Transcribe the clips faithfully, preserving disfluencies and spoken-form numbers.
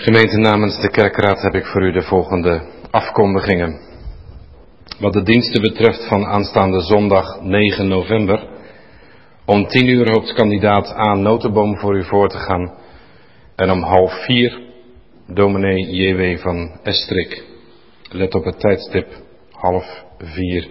Gemeente, namens de kerkraad heb ik voor u de volgende afkondigingen. Wat de diensten betreft van aanstaande zondag negen november. Om tien uur hoopt kandidaat A. Notenboom voor u voor te gaan. En om half vier dominee J W van Estrik. Let op het tijdstip, half vier.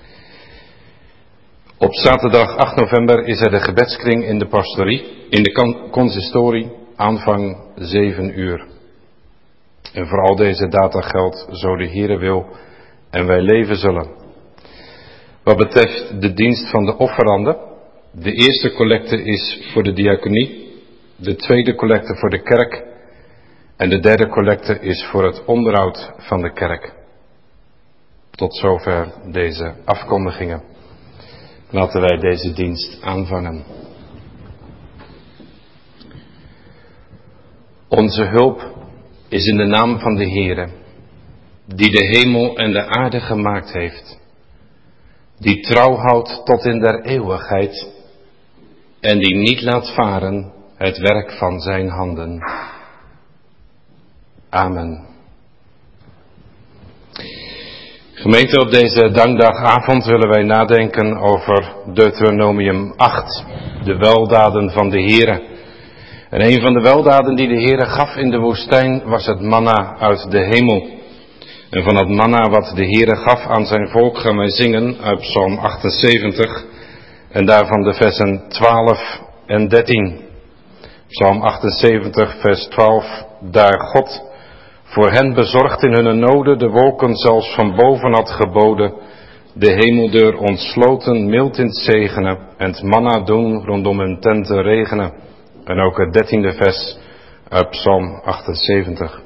Op zaterdag acht november is er de gebedskring in de pastorie, in de consistorie, aanvang zeven uur. En voor al deze data geldt, zo de Heere wil en wij leven zullen. Wat betreft de dienst van de offeranden, de eerste collecte is voor de diaconie, de tweede collecte voor de kerk en de derde collecte is voor het onderhoud van de kerk. Tot zover deze afkondigingen. Laten wij deze dienst aanvangen. Onze hulp is in de naam van de Heere, die de hemel en de aarde gemaakt heeft, die trouw houdt tot in der eeuwigheid en die niet laat varen het werk van zijn handen. Amen. Gemeente, op deze dankdagavond willen wij nadenken over Deuteronomium acht, de weldaden van de Heere. En een van de weldaden die de Heere gaf in de woestijn was het manna uit de hemel. En van het manna wat de Heere gaf aan zijn volk gaan wij zingen uit Psalm achtenzeventig en daarvan de versen twaalf en dertien. Psalm achtenzeventig vers twaalf, daar God voor hen bezorgd in hun noden de wolken zelfs van boven had geboden, de hemeldeur ontsloten mild in het zegenen en het manna doen rondom hun tenten regenen. En ook het dertiende vers uit Psalm achtenzeventig.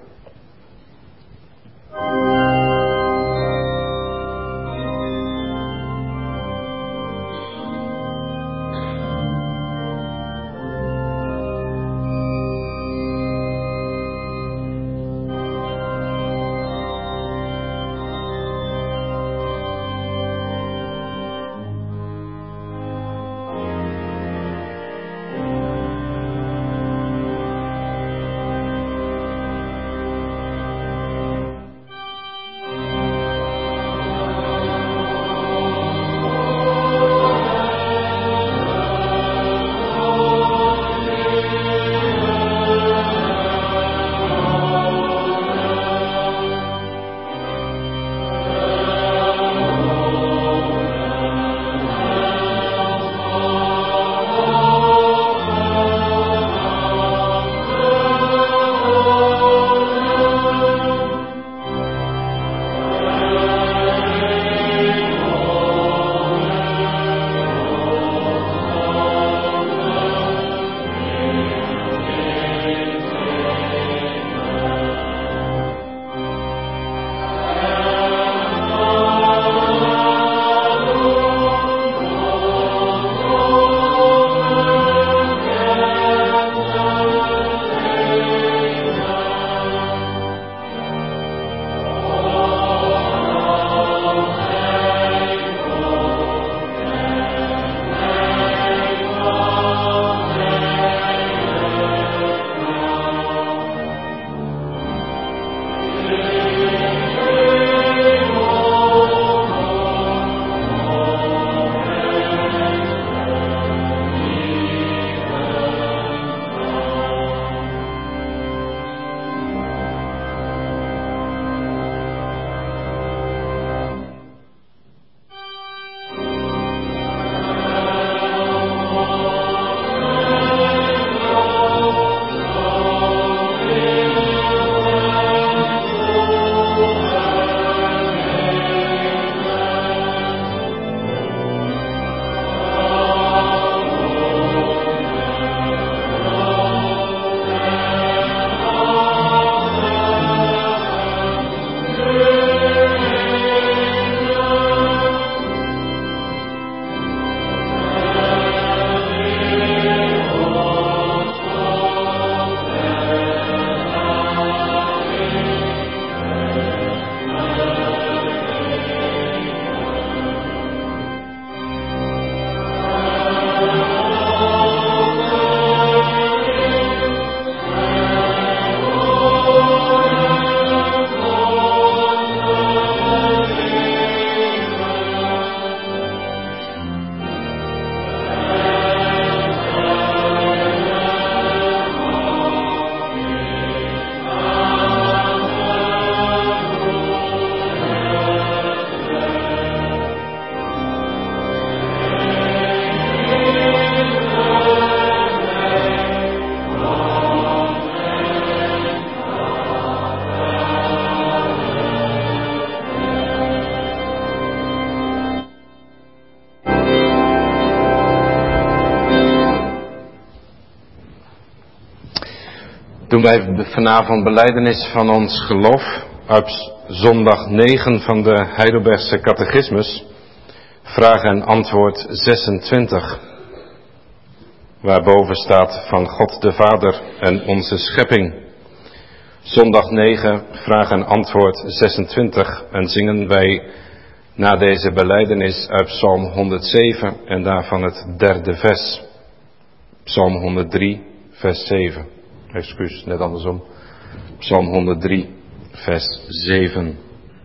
Doen wij vanavond belijdenis van ons geloof uit zondag negen van de Heidelbergse catechismus, vraag en antwoord zesentwintig, waarboven staat van God de Vader en onze schepping. Zondag negen, vraag en antwoord zesentwintig, en zingen wij na deze belijdenis uit Psalm honderdzeven en daarvan het derde vers. Psalm honderddrie, vers zeven. Excuus, net andersom. Psalm honderddrie, vers zeven.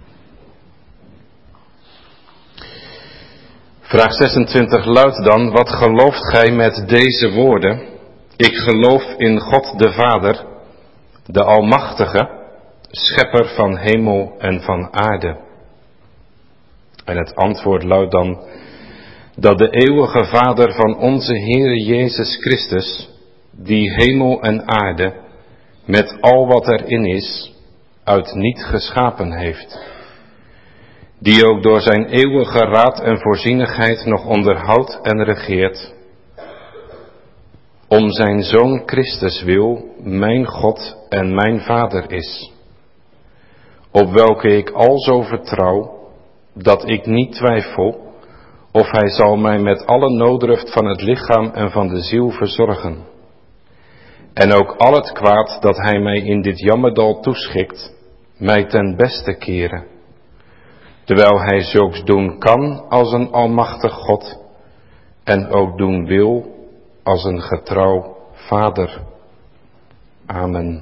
Vraag zesentwintig luidt dan: wat gelooft gij met deze woorden? Ik geloof in God de Vader, de Almachtige, schepper van hemel en van aarde. En het antwoord luidt dan dat de eeuwige Vader van onze Heere Jezus Christus, die hemel en aarde, met al wat erin is, uit niet geschapen heeft. Die ook door zijn eeuwige raad en voorzienigheid nog onderhoudt en regeert, om zijn Zoon Christus wil, mijn God en mijn Vader is, op welke ik alzo vertrouw, dat ik niet twijfel of hij zal mij met alle nooddruft van het lichaam en van de ziel verzorgen. En ook al het kwaad dat hij mij in dit jammerdal toeschikt, mij ten beste keren, terwijl hij zulks doen kan als een almachtig God en ook doen wil als een getrouw Vader. Amen.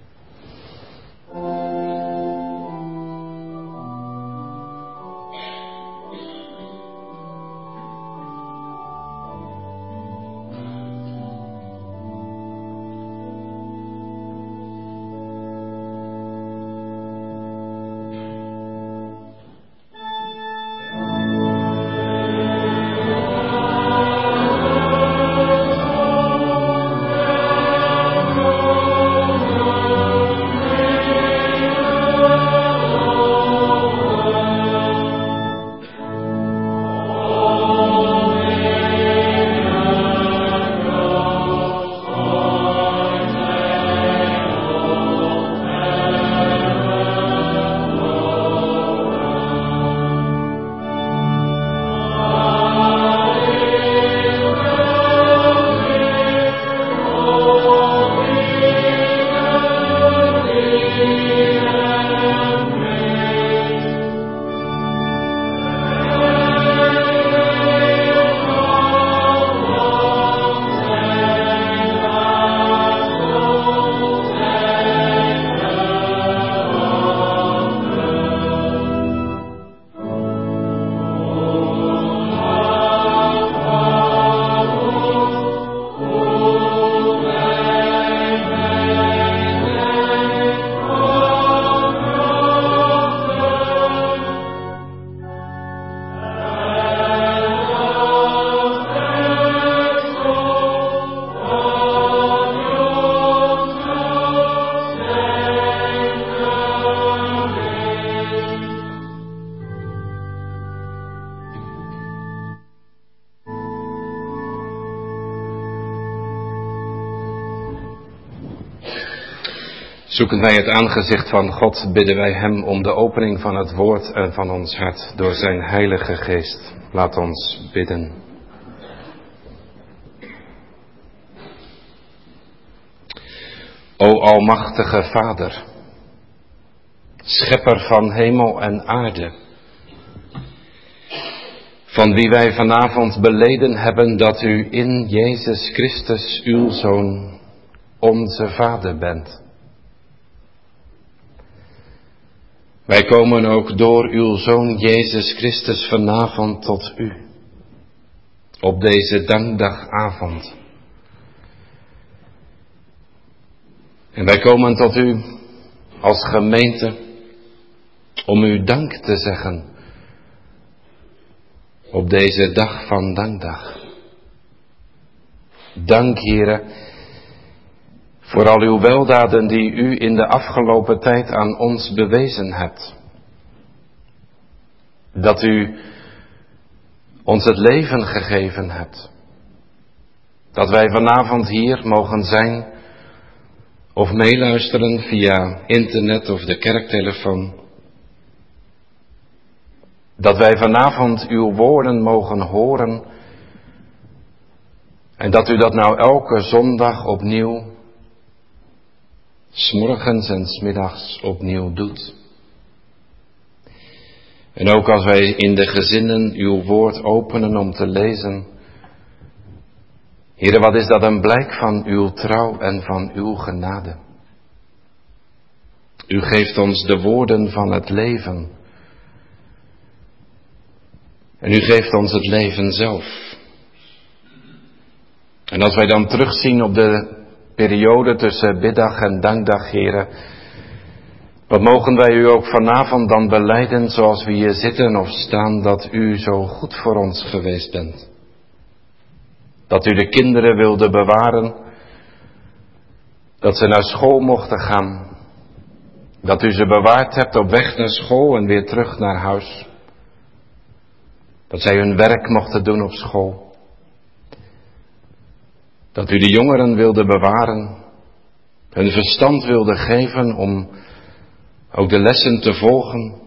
Zoekend wij het aangezicht van God, bidden wij hem om de opening van het woord en van ons hart door zijn heilige geest. Laat ons bidden. O almachtige Vader, schepper van hemel en aarde, van wie wij vanavond beleden hebben dat u in Jezus Christus, uw Zoon, onze Vader bent. Wij komen ook door uw Zoon Jezus Christus vanavond tot u, op deze dankdagavond. En wij komen tot u als gemeente om u dank te zeggen op deze dag van dankdag. Dank, Heere, voor al uw weldaden die u in de afgelopen tijd aan ons bewezen hebt. Dat u ons het leven gegeven hebt. Dat wij vanavond hier mogen zijn of meeluisteren via internet of de kerktelefoon, dat wij vanavond uw woorden mogen horen en dat u dat nou elke zondag opnieuw, 's morgens en 's middags opnieuw doet. En ook als wij in de gezinnen uw woord openen om te lezen, Heere, wat is dat een blijk van uw trouw en van uw genade. U geeft ons de woorden van het leven. En u geeft ons het leven zelf. En als wij dan terugzien op de periode tussen biddag en dankdag, Heere, wat mogen wij u ook vanavond dan belijden, zoals we hier zitten of staan, dat u zo goed voor ons geweest bent. Dat u de kinderen wilde bewaren, dat ze naar school mochten gaan, dat u ze bewaard hebt op weg naar school en weer terug naar huis. Dat zij hun werk mochten doen op school. Dat u de jongeren wilde bewaren, hun verstand wilde geven om ook de lessen te volgen,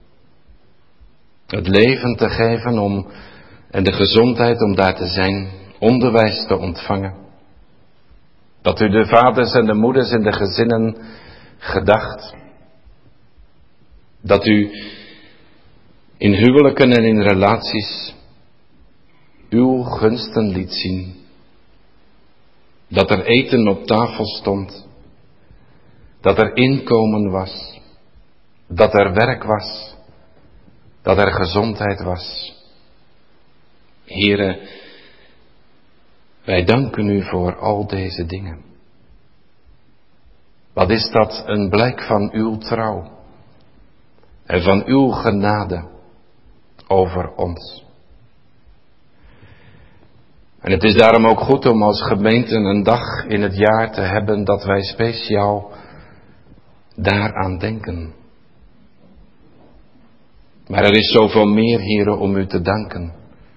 het leven te geven om, en de gezondheid om daar te zijn, onderwijs te ontvangen. Dat u de vaders en de moeders in de gezinnen gedacht. Dat u in huwelijken en in relaties uw gunsten liet zien. Dat er eten op tafel stond. Dat er inkomen was. Dat er werk was. Dat er gezondheid was. Heere, wij danken u voor al deze dingen. Wat is dat een blijk van uw trouw en van uw genade over ons. En het is daarom ook goed om als gemeente een dag in het jaar te hebben dat wij speciaal daaraan denken. Maar er is zoveel meer, Heere, om u te danken.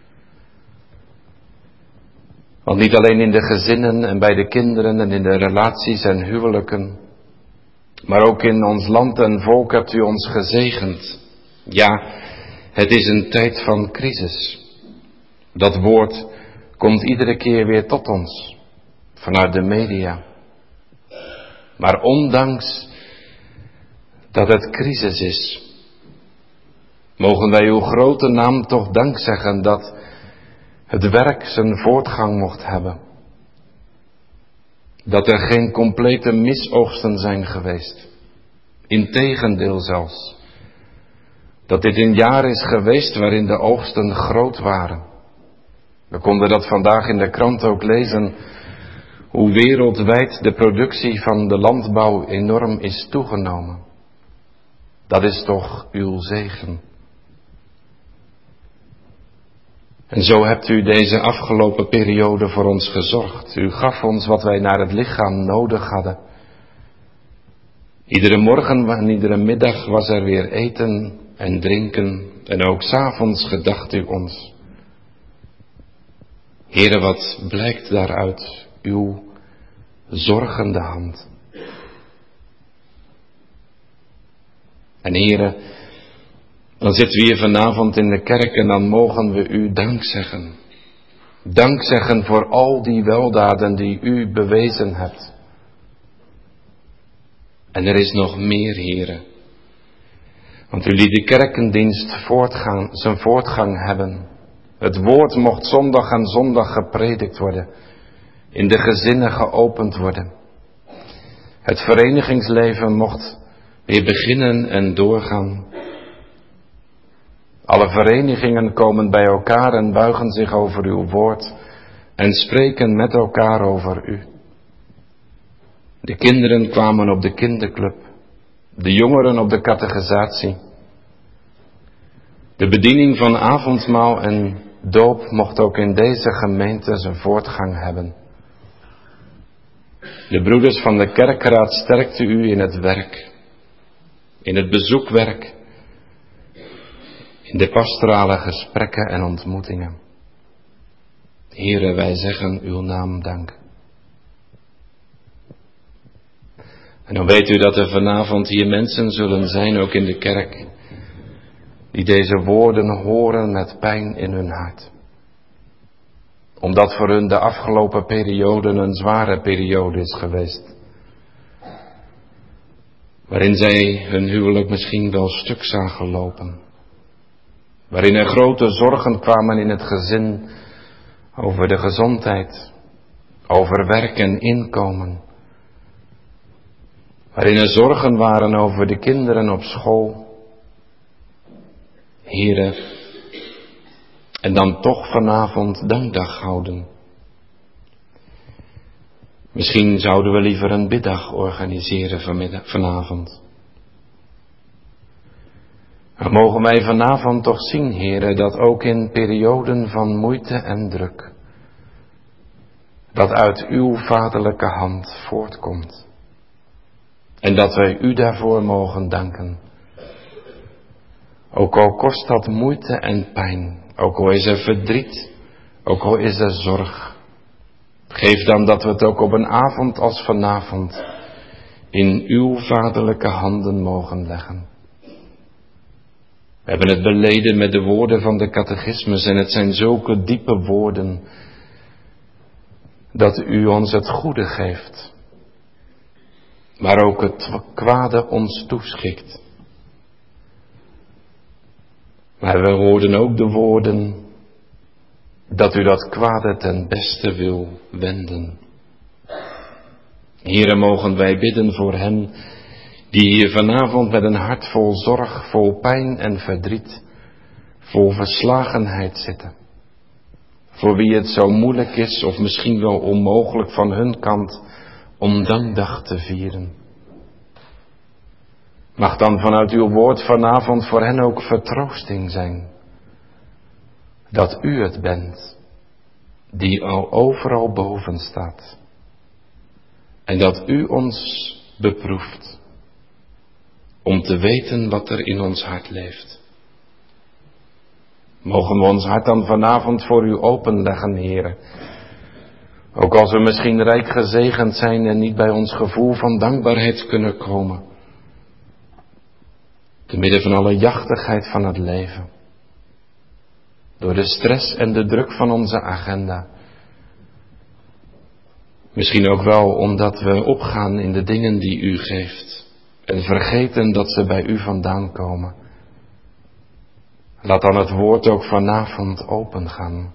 Want niet alleen in de gezinnen en bij de kinderen en in de relaties en huwelijken, maar ook in ons land en volk hebt u ons gezegend. Ja, het is een tijd van crisis. Dat woord komt iedere keer weer tot ons, vanuit de media. Maar ondanks dat het crisis is, mogen wij uw grote naam toch dank zeggen dat het werk zijn voortgang mocht hebben. Dat er geen complete misoogsten zijn geweest. Integendeel zelfs. Dat dit een jaar is geweest waarin de oogsten groot waren. We konden dat vandaag in de krant ook lezen, hoe wereldwijd de productie van de landbouw enorm is toegenomen. Dat is toch uw zegen. En zo hebt u deze afgelopen periode voor ons gezorgd. U gaf ons wat wij naar het lichaam nodig hadden. Iedere morgen en iedere middag was er weer eten en drinken. En ook 's avonds gedacht u ons. Heere, wat blijkt daaruit uw zorgende hand. En Heere, dan zitten we hier vanavond in de kerk en dan mogen we u dank zeggen. Dank zeggen voor al die weldaden die u bewezen hebt. En er is nog meer, Heere. Want u liet de kerkendienst voortgaan, zijn voortgang hebben. Het woord mocht zondag aan zondag gepredikt worden. In de gezinnen geopend worden. Het verenigingsleven mocht weer beginnen en doorgaan. Alle verenigingen komen bij elkaar en buigen zich over uw woord en spreken met elkaar over u. De kinderen kwamen op de kinderclub, de jongeren op de catechisatie. De bediening van avondmaal en doop mocht ook in deze gemeente zijn voortgang hebben. De broeders van de kerkraad sterkten u in het werk, in het bezoekwerk, in de pastorale gesprekken en ontmoetingen. Heere, wij zeggen uw naam dank. En dan weet u dat er vanavond hier mensen zullen zijn, ook in de kerk, die deze woorden horen met pijn in hun hart. Omdat voor hun de afgelopen periode een zware periode is geweest. Waarin zij hun huwelijk misschien wel stuk zagen lopen. Waarin er grote zorgen kwamen in het gezin over de gezondheid, over werk en inkomen. Waarin er zorgen waren over de kinderen op school. Heren, en dan toch vanavond dankdag houden. Misschien zouden we liever een biddag organiseren vanmiddag, vanavond. Maar mogen wij vanavond toch zien, heren, dat ook in perioden van moeite en druk, dat uit uw vaderlijke hand voortkomt. En dat wij u daarvoor mogen danken. Ook al kost dat moeite en pijn, ook al is er verdriet, ook al is er zorg. Geef dan dat we het ook op een avond als vanavond in uw vaderlijke handen mogen leggen. We hebben het beleden met de woorden van de catechismus en het zijn zulke diepe woorden dat u ons het goede geeft, maar ook het kwade ons toeschikt. Maar we hoorden ook de woorden dat u dat kwade ten beste wil wenden. Heren, mogen wij bidden voor hen die hier vanavond met een hart vol zorg, vol pijn en verdriet, vol verslagenheid zitten. Voor wie het zo moeilijk is of misschien wel onmogelijk van hun kant om dankdag te vieren. Mag dan vanuit uw woord vanavond voor hen ook vertroosting zijn. Dat u het bent, die al overal boven staat. En dat u ons beproeft, om te weten wat er in ons hart leeft. Mogen we ons hart dan vanavond voor u openleggen, heren. Ook als we misschien rijk gezegend zijn en niet bij ons gevoel van dankbaarheid kunnen komen. Te midden van alle jachtigheid van het leven. Door de stress en de druk van onze agenda. Misschien ook wel omdat we opgaan in de dingen die u geeft. En vergeten dat ze bij u vandaan komen. Laat dan het woord ook vanavond opengaan.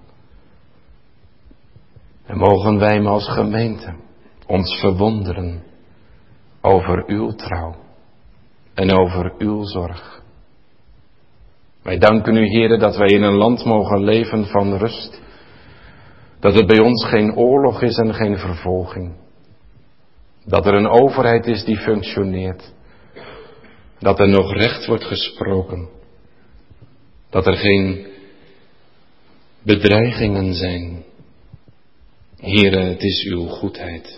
En mogen wij maar als gemeente ons verwonderen over uw trouw en over uw zorg. Wij danken u, heren, dat wij in een land mogen leven van rust. Dat het bij ons geen oorlog is en geen vervolging. Dat er een overheid is die functioneert. Dat er nog recht wordt gesproken. Dat er geen bedreigingen zijn. Here, het is uw goedheid.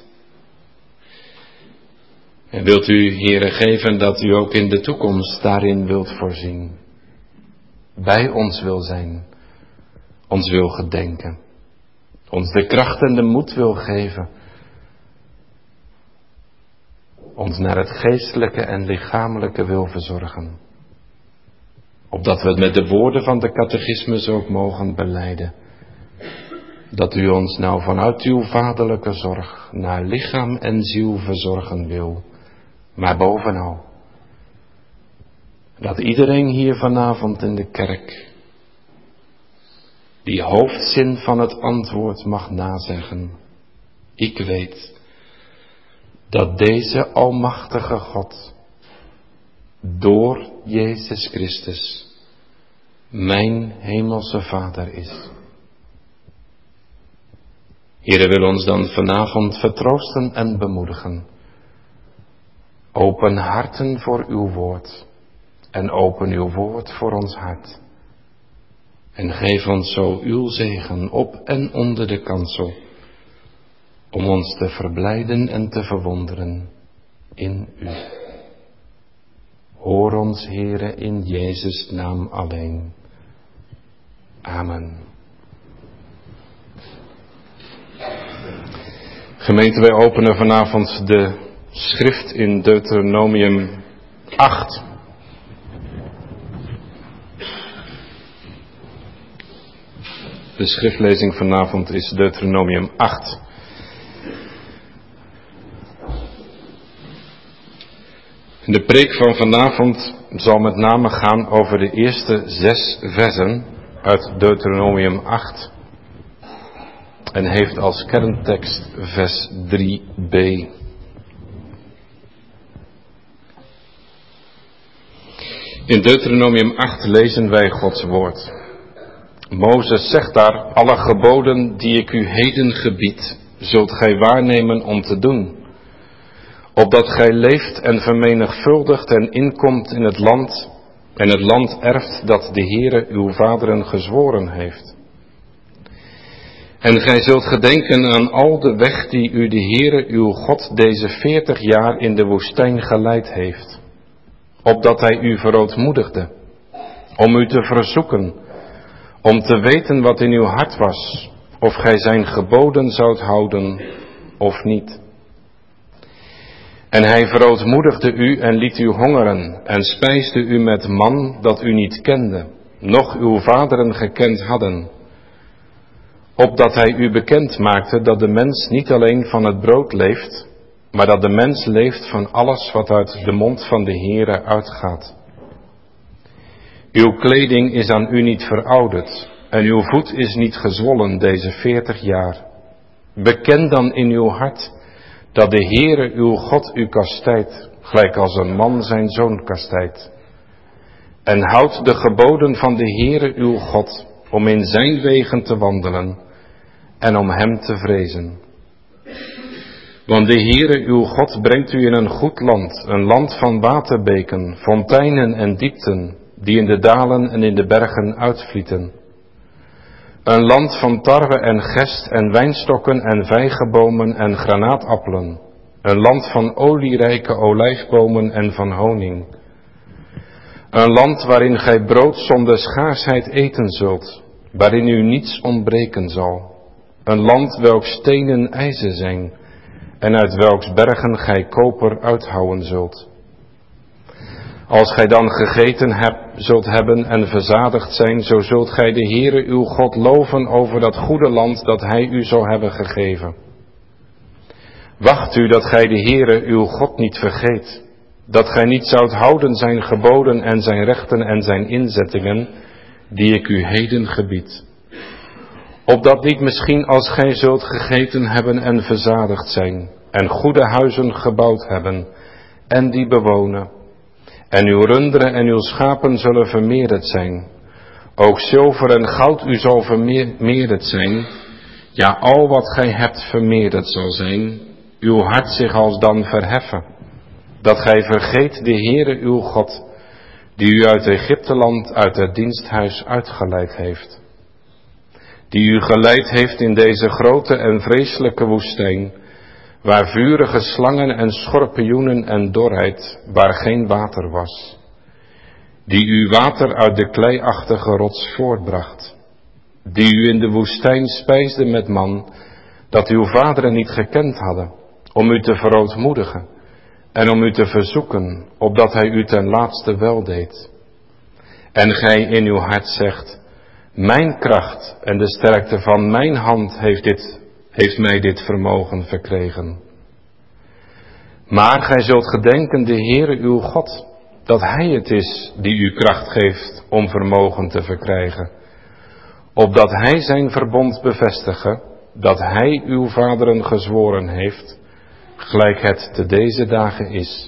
En wilt u, Here, geven dat u ook in de toekomst daarin wilt voorzien. Bij ons wil zijn. Ons wil gedenken. Ons de kracht en de moed wil geven. Ons naar het geestelijke en lichamelijke wil verzorgen. Opdat we het met de woorden van de catechismus ook mogen belijden. Dat u ons nou vanuit uw vaderlijke zorg naar lichaam en ziel verzorgen wil. Maar bovenal. Dat iedereen hier vanavond in de kerk die hoofdzin van het antwoord mag nazeggen. Ik weet dat deze almachtige God door Jezus Christus mijn hemelse Vader is. Heere, wil ons dan vanavond vertroosten en bemoedigen. Open harten voor uw woord en open uw woord voor ons hart. En geef ons zo uw zegen op en onder de kansel, om ons te verblijden en te verwonderen in u. Hoor ons, Heere, in Jezus' naam alleen. Amen. Gemeente, wij openen vanavond de schrift in Deuteronomium acht. De schriftlezing vanavond is Deuteronomium acht. De preek van vanavond zal met name gaan over de eerste zes versen uit Deuteronomium acht. En heeft als kerntekst vers drie b. In Deuteronomium acht lezen wij Gods woord. Mozes zegt daar: alle geboden die ik u heden gebied, zult gij waarnemen om te doen, opdat gij leeft en vermenigvuldigt en inkomt in het land, en het land erft dat de Heere uw vaderen gezworen heeft. En gij zult gedenken aan al de weg die u de Heere uw God deze veertig jaar in de woestijn geleid heeft, opdat hij u verootmoedigde, om u te verzoeken, om te weten wat in uw hart was, of gij zijn geboden zoudt houden of niet. En hij verootmoedigde u en liet u hongeren en spijsde u met man dat u niet kende, noch uw vaderen gekend hadden, opdat hij u bekend maakte dat de mens niet alleen van het brood leeft, maar dat de mens leeft van alles wat uit de mond van de Heere uitgaat. Uw kleding is aan u niet verouderd en uw voet is niet gezwollen deze veertig jaar. Beken dan in uw hart dat de Heere uw God u kastijdt, gelijk als een man zijn zoon kastijdt. En houd de geboden van de Heere uw God, om in zijn wegen te wandelen en om hem te vrezen. Want de Heere uw God brengt u in een goed land, een land van waterbeken, fonteinen en diepten, die in de dalen en in de bergen uitvlieten. Een land van tarwe en gest en wijnstokken en vijgenbomen en granaatappelen. Een land van olierijke olijfbomen en van honing. Een land waarin gij brood zonder schaarsheid eten zult, waarin u niets ontbreken zal. Een land welks stenen ijzer zijn en uit welks bergen gij koper uithouwen zult. Als gij dan gegeten hebt, zult hebben en verzadigd zijn, zo zult gij de Heere uw God loven over dat goede land dat hij u zal hebben gegeven. Wacht u dat gij de Heere uw God niet vergeet, dat gij niet zoudt houden zijn geboden en zijn rechten en zijn inzettingen, die ik u heden gebied. Opdat niet misschien als gij zult gegeten hebben en verzadigd zijn, en goede huizen gebouwd hebben, en die bewonen, en uw runderen en uw schapen zullen vermeerderd zijn. Ook zilver en goud u zal vermeerderd zijn. Ja, al wat gij hebt vermeerderd zal zijn. Uw hart zich alsdan verheffen. Dat gij vergeet de Heere uw God, die u uit Egypteland, uit het diensthuis uitgeleid heeft. Die u geleid heeft in deze grote en vreselijke woestijn, waar vurige slangen en schorpioenen en dorheid, waar geen water was. Die u water uit de kleiachtige rots voortbracht. Die u in de woestijn spijsde met man, dat uw vaderen niet gekend hadden, om u te verootmoedigen en om u te verzoeken, opdat hij u ten laatste weldeed. En gij in uw hart zegt: mijn kracht en de sterkte van mijn hand heeft dit heeft mij dit vermogen verkregen. Maar gij zult gedenken de Heere uw God, dat hij het is die u kracht geeft om vermogen te verkrijgen, opdat hij zijn verbond bevestige, dat hij uw vaderen gezworen heeft, gelijk het te deze dagen is.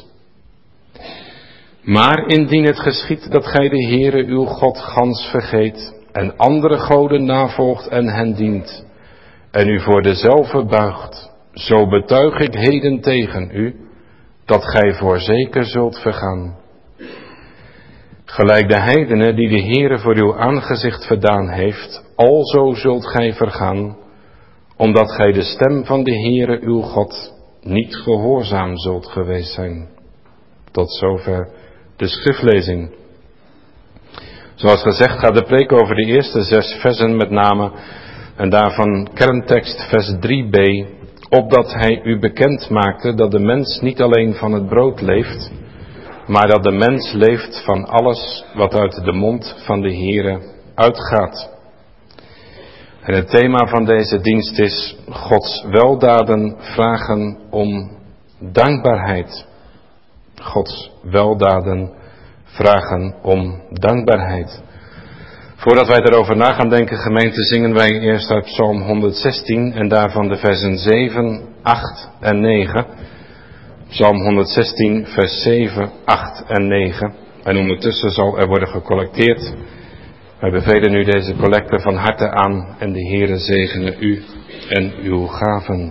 Maar indien het geschiedt dat gij de Heere uw God gans vergeet, en andere goden navolgt en hen dient, en u voor dezelfde buigt, zo betuig ik heden tegen u, dat gij voorzeker zult vergaan. Gelijk de heidenen die de Heere voor uw aangezicht verdaan heeft, alzo zult gij vergaan, omdat gij de stem van de Heere uw God niet gehoorzaam zult geweest zijn. Tot zover de schriftlezing. Zoals gezegd gaat de preek over de eerste zes versen met name, en daarvan kerntekst vers drie b, opdat hij u bekend maakte dat de mens niet alleen van het brood leeft, maar dat de mens leeft van alles wat uit de mond van de Heere uitgaat. En het thema van deze dienst is Gods weldaden vragen om dankbaarheid. Gods weldaden vragen om dankbaarheid. Voordat wij erover na gaan denken, gemeente, zingen wij eerst uit Psalm honderdzestien en daarvan de versen zeven, acht en negen. Psalm honderdzestien, vers zeven, acht en negen. En ondertussen zal er worden gecollecteerd. Wij bevelen nu deze collecte van harte aan en de Heere zegene u en uw gaven.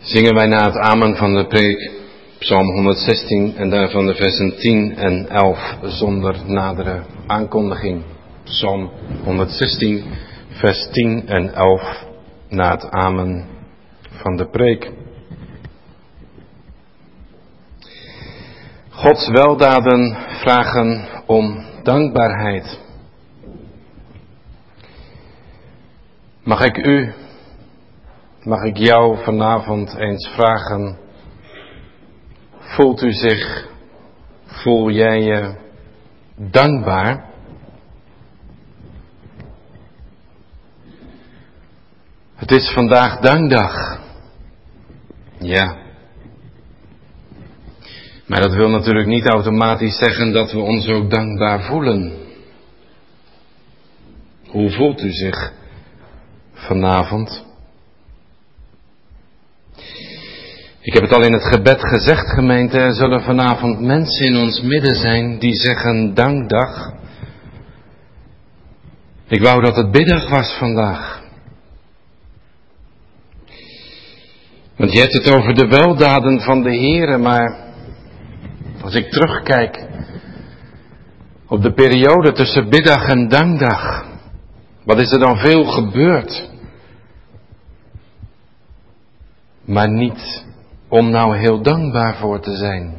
Zingen wij na het amen van de preek Psalm honderdzestien en daarvan de versen tien en elf zonder nadere aankondiging. Psalm honderdzestien, vers tien en elf na het amen van de preek. Gods weldaden vragen om dankbaarheid. Mag ik u, mag ik jou vanavond eens vragen, voelt u zich, voel jij je dankbaar? Het is vandaag dankdag. Ja. Maar dat wil natuurlijk niet automatisch zeggen dat we ons ook dankbaar voelen. Hoe voelt u zich vanavond? Ik heb het al in het gebed gezegd, gemeente, er zullen vanavond mensen in ons midden zijn die zeggen dankdag. Ik wou dat het biddag was vandaag. Want je hebt het over de weldaden van de Heere, maar als ik terugkijk op de periode tussen biddag en dankdag, wat is er dan veel gebeurd? Maar niet om nou heel dankbaar voor te zijn.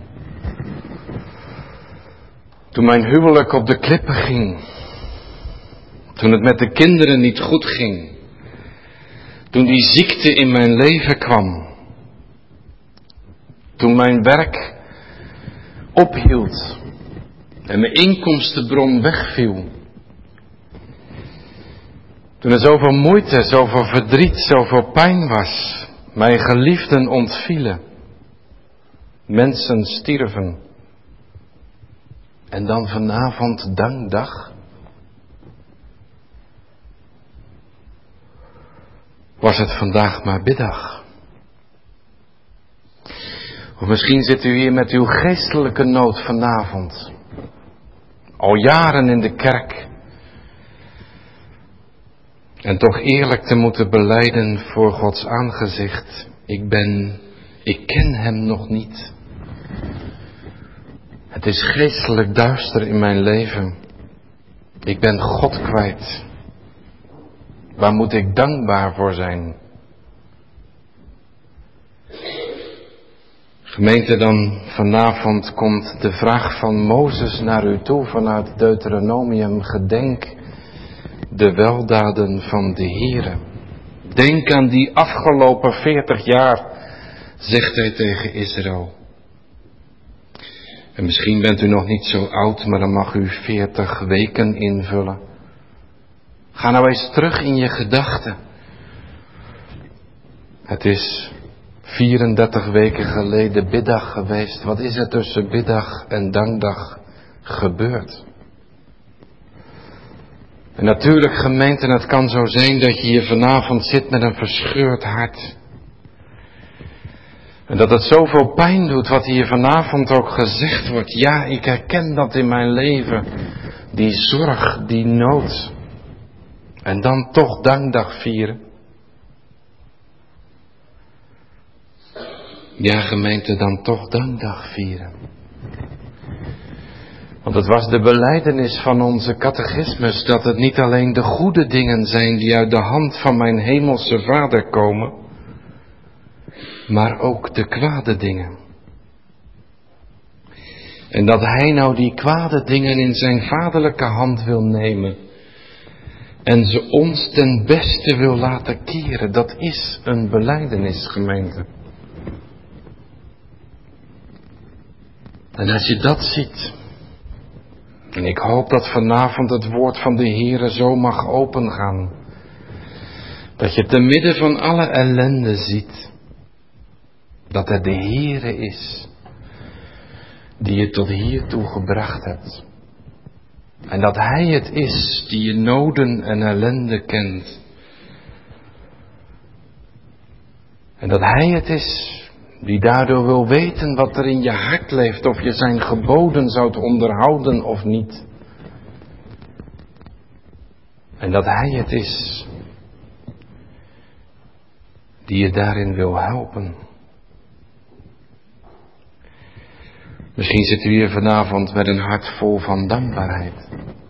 Toen mijn huwelijk op de klippen ging, toen het met de kinderen niet goed ging, toen die ziekte in mijn leven kwam, toen mijn werk ophield en mijn inkomstenbron wegviel, toen er zoveel moeite, zoveel verdriet, zoveel pijn was, mijn geliefden ontvielen, mensen stierven, en dan vanavond dankdag. Was het vandaag maar biddag? Of misschien zit u hier met uw geestelijke nood vanavond. Al jaren in de kerk. En toch eerlijk te moeten belijden voor Gods aangezicht. Ik ben, ik ken hem nog niet. Het is geestelijk duister in mijn leven. Ik ben God kwijt. Waar moet ik dankbaar voor zijn? Gemeente, dan vanavond komt de vraag van Mozes naar u toe vanuit Deuteronomium. Gedenk de weldaden van de Heere. Denk aan die afgelopen veertig jaar, zegt hij tegen Israël. En misschien bent u nog niet zo oud, maar dan mag u veertig weken invullen. Ga nou eens terug in je gedachten. Het is vierendertig weken geleden biddag geweest. Wat is er tussen biddag en dankdag gebeurd? En natuurlijk, gemeente, het kan zo zijn dat je hier vanavond zit met een verscheurd hart. En dat het zoveel pijn doet wat hier vanavond ook gezegd wordt. Ja, ik herken dat in mijn leven. Die zorg, die nood. En dan toch dankdag vieren. Ja, gemeente, dan toch dankdag vieren. Want het was de belijdenis van onze catechismus dat het niet alleen de goede dingen zijn die uit de hand van mijn hemelse Vader komen, maar ook de kwade dingen. En dat hij nou die kwade dingen in zijn vaderlijke hand wil nemen en ze ons ten beste wil laten keren, dat is een belijdenis, gemeente. En als je dat ziet, en ik hoop dat vanavond het woord van de Heere zo mag opengaan, dat je te midden van alle ellende ziet, dat er de Heere is, die je tot hiertoe gebracht hebt. En dat Hij het is die je noden en ellende kent. En dat Hij het is die daardoor wil weten wat er in je hart leeft, of je zijn geboden zoudt onderhouden of niet. En dat Hij het is die je daarin wil helpen. Misschien zit u hier vanavond met een hart vol van dankbaarheid.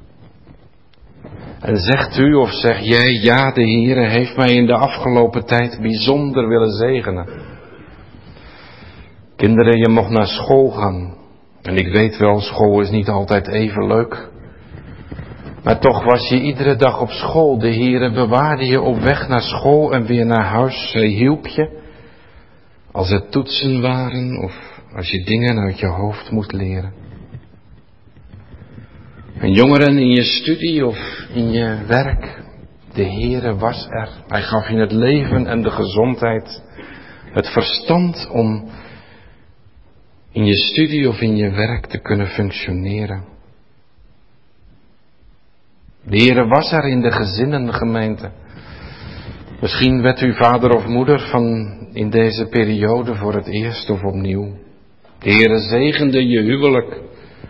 En zegt u of zeg jij, ja, de Heere heeft mij in de afgelopen tijd bijzonder willen zegenen. Kinderen, je mocht naar school gaan. En ik weet wel, school is niet altijd even leuk. Maar toch was je iedere dag op school. De Heere bewaarde je op weg naar school en weer naar huis. Hij hielp je. Als er toetsen waren of als je dingen uit je hoofd moest leren. En jongeren in je studie of in je werk. De Heere was er. Hij gaf je het leven en de gezondheid. Het verstand om in je studie of in je werk te kunnen functioneren. De Heere was er in de gezinnengemeente. Misschien werd u vader of moeder van in deze periode voor het eerst of opnieuw. De Heere zegende je huwelijk.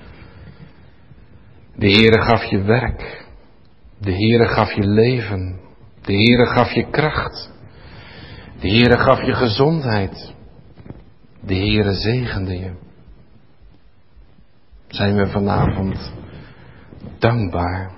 De Heere gaf je werk. De Heere gaf je leven. De Heere gaf je kracht. De Heere gaf je gezondheid. De Heere zegende je. Zijn we vanavond dankbaar?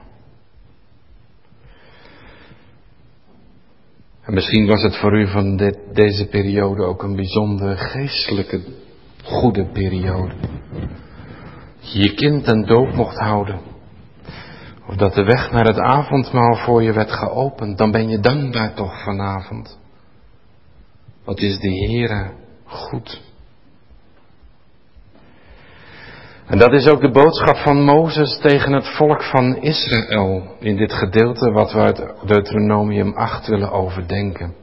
En misschien was het voor u van dit, deze periode ook een bijzonder geestelijke, goede periode. Dat je je kind ten doop mocht houden. Of dat de weg naar het avondmaal voor je werd geopend. Dan ben je dankbaar toch vanavond. Wat is de Heere goed. En dat is ook de boodschap van Mozes tegen het volk van Israël. In dit gedeelte wat we uit Deuteronomium acht willen overdenken.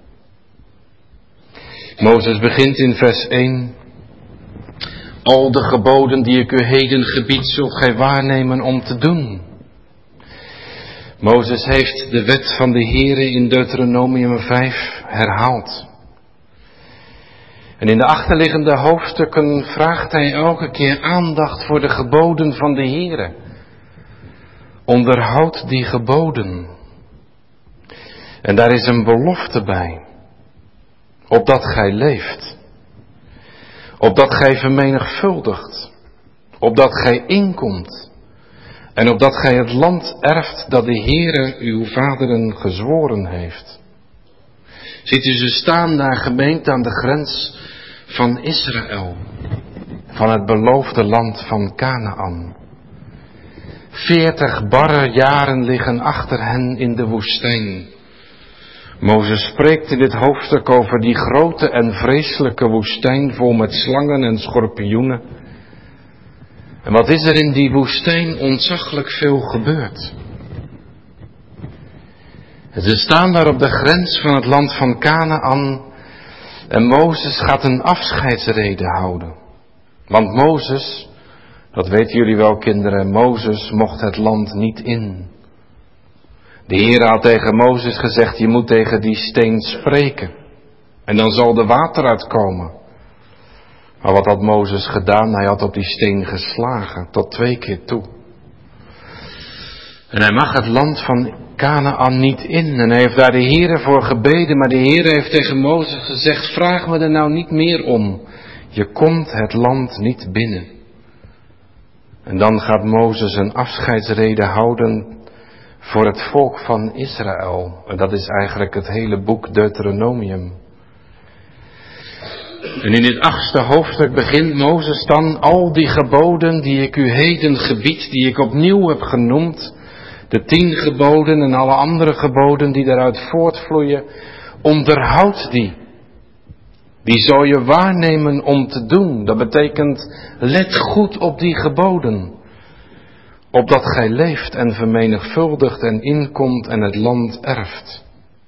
Mozes begint in vers één. Al de geboden die ik u heden gebied zult gij waarnemen om te doen. Mozes heeft de wet van de Heere in Deuteronomium vijf herhaald. En in de achterliggende hoofdstukken vraagt hij elke keer aandacht voor de geboden van de Heere. Onderhoud die geboden. En daar is een belofte bij. Opdat gij leeft. Opdat gij vermenigvuldigt. Opdat gij inkomt. En opdat gij het land erft dat de Heere uw vaderen gezworen heeft. Ziet u, ze staan daar gemeente aan de grens van Israël. Van het beloofde land van Kanaan. Veertig barre jaren liggen achter hen in de woestijn. Mozes spreekt in dit hoofdstuk over die grote en vreselijke woestijn vol met slangen en schorpioenen. En wat is er in die woestijn ontzaglijk veel gebeurd? En ze staan daar op de grens van het land van Kanaan en Mozes gaat een afscheidsrede houden. Want Mozes, dat weten jullie wel kinderen, Mozes mocht het land niet in. De Heer had tegen Mozes gezegd, je moet tegen die steen spreken. En dan zal er water uitkomen. Maar wat had Mozes gedaan? Hij had op die steen geslagen, tot twee keer toe. En hij mag het land van Kanaan niet in. En hij heeft daar de Heere voor gebeden. Maar de Heere heeft tegen Mozes gezegd, vraag me er nou niet meer om. Je komt het land niet binnen. En dan gaat Mozes een afscheidsrede houden voor het volk van Israël. En dat is eigenlijk het hele boek Deuteronomium. En in dit achtste hoofdstuk begint Mozes dan al die geboden die ik u heden gebied, die ik opnieuw heb genoemd, de tien geboden en alle andere geboden die daaruit voortvloeien, onderhoud die. Die zal je waarnemen om te doen. Dat betekent, let goed op die geboden. Opdat gij leeft en vermenigvuldigt en inkomt en het land erft.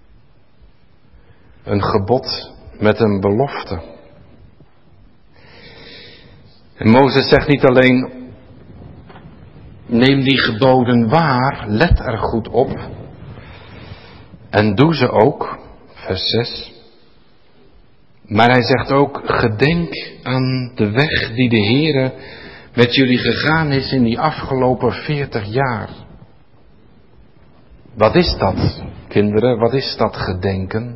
Een gebod met een belofte. En Mozes zegt niet alleen, neem die geboden waar, let er goed op. En doe ze ook, vers zes. Maar hij zegt ook, gedenk aan de weg die de Heere met jullie gegaan is in die afgelopen veertig jaar. Wat is dat, kinderen? Wat is dat gedenken?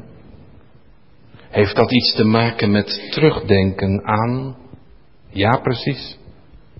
Heeft dat iets te maken met terugdenken aan? Ja, precies.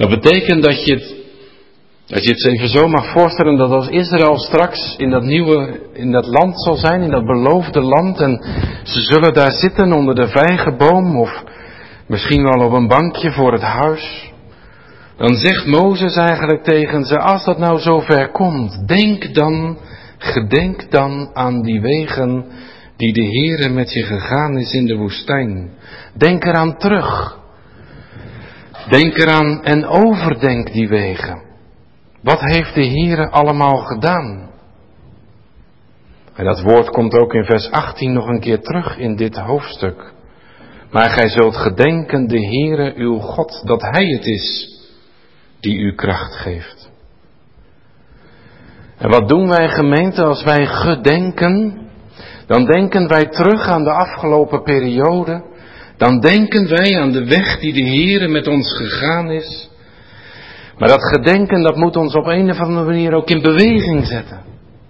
Dat betekent dat je het, als je het even zo mag voorstellen, dat als Israël straks in dat nieuwe, in dat land zal zijn, in dat beloofde land, en ze zullen daar zitten onder de vijgenboom of misschien wel op een bankje voor het huis, dan zegt Mozes eigenlijk tegen ze, als dat nou zover komt, denk dan, gedenk dan aan die wegen die de Heere met je gegaan is in de woestijn. Denk eraan terug. Denk eraan en overdenk die wegen. Wat heeft de Heere allemaal gedaan? En dat woord komt ook in vers achttien nog een keer terug in dit hoofdstuk. Maar gij zult gedenken de Heere uw God, dat Hij het is die u kracht geeft. En wat doen wij gemeente als wij gedenken? Dan denken wij terug aan de afgelopen periode. Dan denken wij aan de weg die de Heere met ons gegaan is. Maar dat gedenken, dat moet ons op een of andere manier ook in beweging zetten.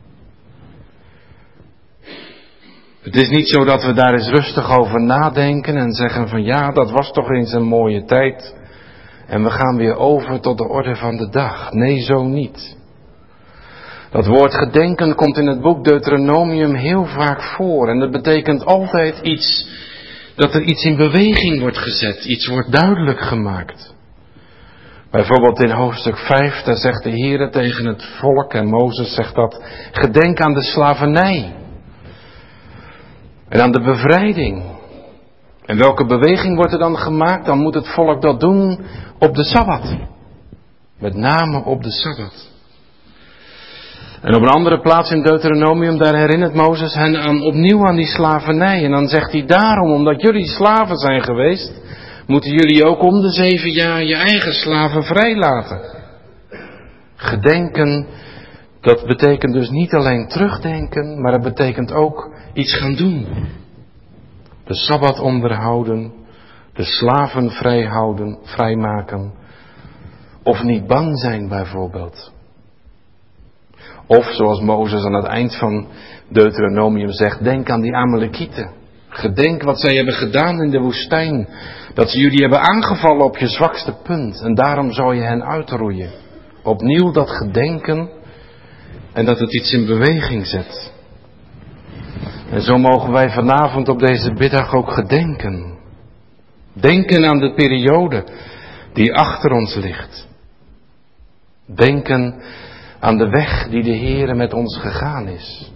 Het is niet zo dat we daar eens rustig over nadenken en zeggen van ja, dat was toch eens een mooie tijd. En we gaan weer over tot de orde van de dag. Nee, zo niet. Dat woord gedenken komt in het boek Deuteronomium heel vaak voor. En dat betekent altijd iets, dat er iets in beweging wordt gezet. Iets wordt duidelijk gemaakt. Bijvoorbeeld in hoofdstuk vijf, daar zegt de Heere tegen het volk, en Mozes zegt dat, gedenk aan de slavernij. En aan de bevrijding. En welke beweging wordt er dan gemaakt? Dan moet het volk dat doen op de Sabbat. Met name op de Sabbat. En op een andere plaats in Deuteronomium, daar herinnert Mozes hen aan, opnieuw aan die slavernij. En dan zegt hij, daarom, omdat jullie slaven zijn geweest, moeten jullie ook om de zeven jaar je eigen slaven vrijlaten. Gedenken, dat betekent dus niet alleen terugdenken, maar dat betekent ook iets gaan doen. De Sabbat onderhouden, de slaven vrijhouden, vrijmaken. Of niet bang zijn bijvoorbeeld. Of zoals Mozes aan het eind van Deuteronomium zegt, denk aan die Amalekieten. Gedenk wat zij hebben gedaan in de woestijn. Dat ze jullie hebben aangevallen op je zwakste punt. En daarom zou je hen uitroeien. Opnieuw dat gedenken en dat het iets in beweging zet. En zo mogen wij vanavond op deze middag ook gedenken. Denken aan de periode die achter ons ligt. Denken aan de weg die de Heere met ons gegaan is.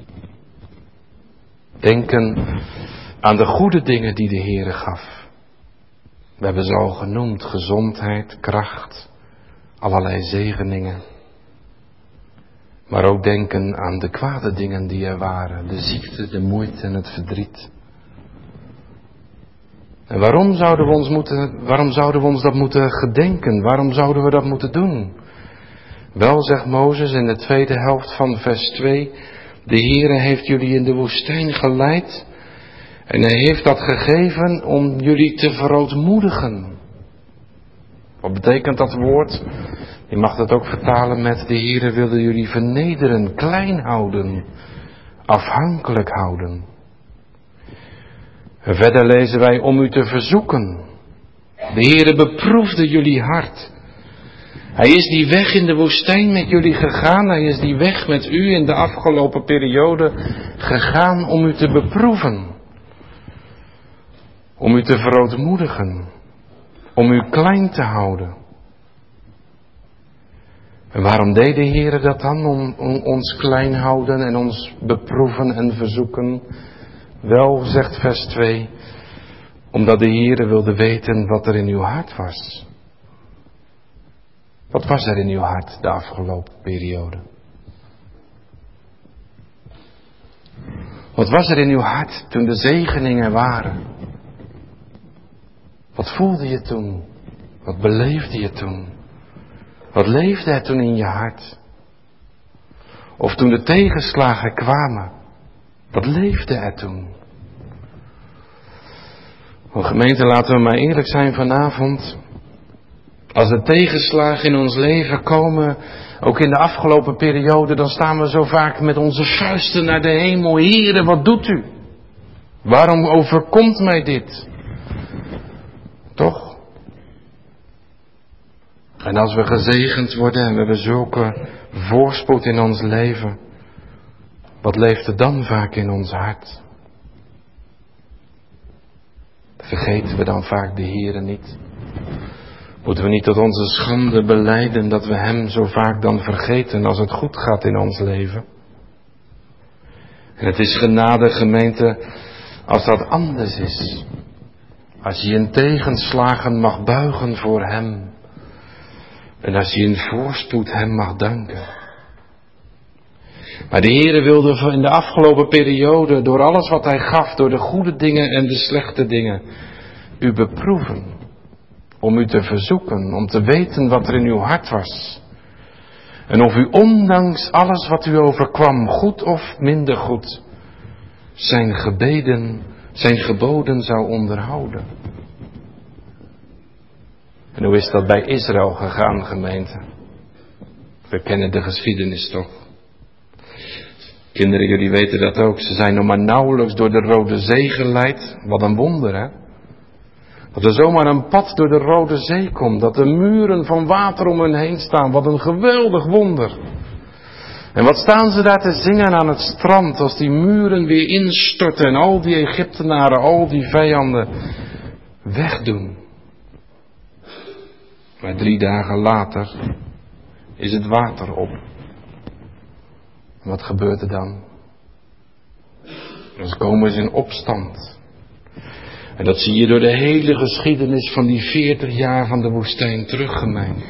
Denken aan de goede dingen die de Heere gaf. We hebben ze al genoemd, gezondheid, kracht, allerlei zegeningen. Maar ook denken aan de kwade dingen die er waren, de ziekte, de moeite en het verdriet. En waarom zouden we ons, moeten, waarom zouden we ons dat moeten gedenken? Waarom zouden we dat moeten doen? Wel, zegt Mozes in de tweede helft van vers twee, de Heere heeft jullie in de woestijn geleid en hij heeft dat gegeven om jullie te verootmoedigen. Wat betekent dat woord? Je mag dat ook vertalen met de Heere wilde jullie vernederen, klein houden, afhankelijk houden. En verder lezen wij om u te verzoeken. De Heere beproefde jullie hart. Hij is die weg in de woestijn met jullie gegaan. Hij is die weg met u in de afgelopen periode gegaan om u te beproeven. Om u te verootmoedigen. Om u klein te houden. En waarom deed de Heere dat dan? Om, om ons klein houden en ons beproeven en verzoeken? Wel, zegt vers twee, omdat de Heere wilde weten wat er in uw hart was. Wat was er in uw hart de afgelopen periode? Wat was er in uw hart toen de zegeningen waren? Wat voelde je toen? Wat beleefde je toen? Wat leefde er toen in je hart? Of toen de tegenslagen kwamen, wat leefde er toen? O gemeente, laten we maar eerlijk zijn vanavond. Als er tegenslagen in ons leven komen, ook in de afgelopen periode, dan staan we zo vaak met onze vuisten naar de hemel. Heere, wat doet u? Waarom overkomt mij dit? Toch? En als we gezegend worden en we hebben zulke voorspoed in ons leven, wat leeft er dan vaak in ons hart? Vergeten we dan vaak de Heere niet? Moeten we niet tot onze schande belijden dat we Hem zo vaak dan vergeten als het goed gaat in ons leven? En het is genade, gemeente, als dat anders is. Als je in tegenslagen mag buigen voor Hem. En als je in voorspoed Hem mag danken. Maar de Heere wilde in de afgelopen periode, door alles wat Hij gaf, door de goede dingen en de slechte dingen, u beproeven. Om u te verzoeken, om te weten wat er in uw hart was. En of u ondanks alles wat u overkwam, goed of minder goed, zijn gebeden, zijn geboden zou onderhouden. En hoe is dat bij Israël gegaan, gemeente? We kennen de geschiedenis toch? Kinderen, jullie weten dat ook. Ze zijn nog maar nauwelijks door de Rode Zee geleid. Wat een wonder, hè? Dat er zomaar een pad door de Rode Zee komt. Dat er muren van water om hen heen staan. Wat een geweldig wonder. En wat staan ze daar te zingen aan het strand als die muren weer instorten en al die Egyptenaren, al die vijanden wegdoen. Maar drie dagen later is het water op. En wat gebeurt er dan? Dan komen ze in opstand. En dat zie je door de hele geschiedenis van die veertig jaar van de woestijn terug, gemeente.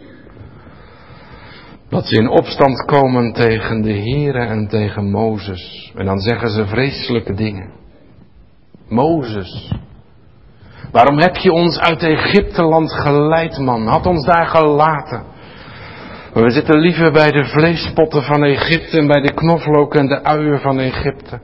Dat ze in opstand komen tegen de Heere en tegen Mozes. En dan zeggen ze vreselijke dingen. Mozes, waarom heb je ons uit Egypteland geleid, man? Had ons daar gelaten. Maar we zitten liever bij de vleespotten van Egypte en bij de knoflook en de uien van Egypte.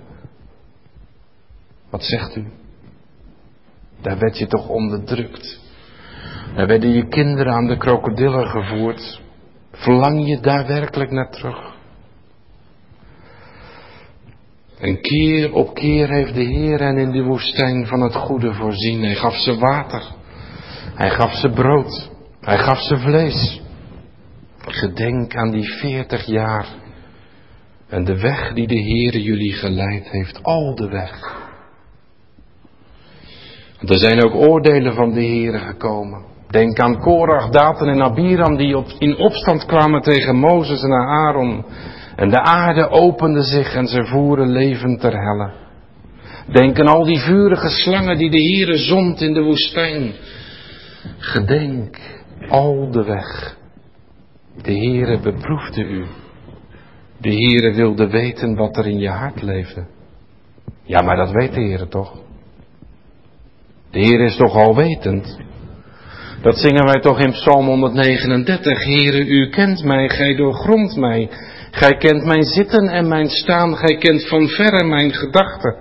Wat zegt u? Daar werd je toch onderdrukt. Daar werden je kinderen aan de krokodillen gevoerd. Verlang je daar werkelijk naar terug? En keer op keer heeft de Heer hen in de woestijn van het goede voorzien. Hij gaf ze water. Hij gaf ze brood. Hij gaf ze vlees. Gedenk aan die veertig jaar. En de weg die de Heer jullie geleid heeft. Al de weg. Want er zijn ook oordelen van de Heer gekomen. Denk aan Korach, Datan en Abiram die op, in opstand kwamen tegen Mozes en Aaron. En de aarde opende zich en ze voeren levend ter helle. Denk aan al die vurige slangen die de Heere zond in de woestijn. Gedenk al de weg. De Heere beproefde u. De Heere wilde weten wat er in je hart leefde. Ja, maar dat weet de Heere toch? De Heer is toch alwetend? Dat zingen wij toch in Psalm honderdnegenendertig. Heere, u kent mij, gij doorgrondt mij. Gij kent mijn zitten en mijn staan, gij kent van verre mijn gedachten.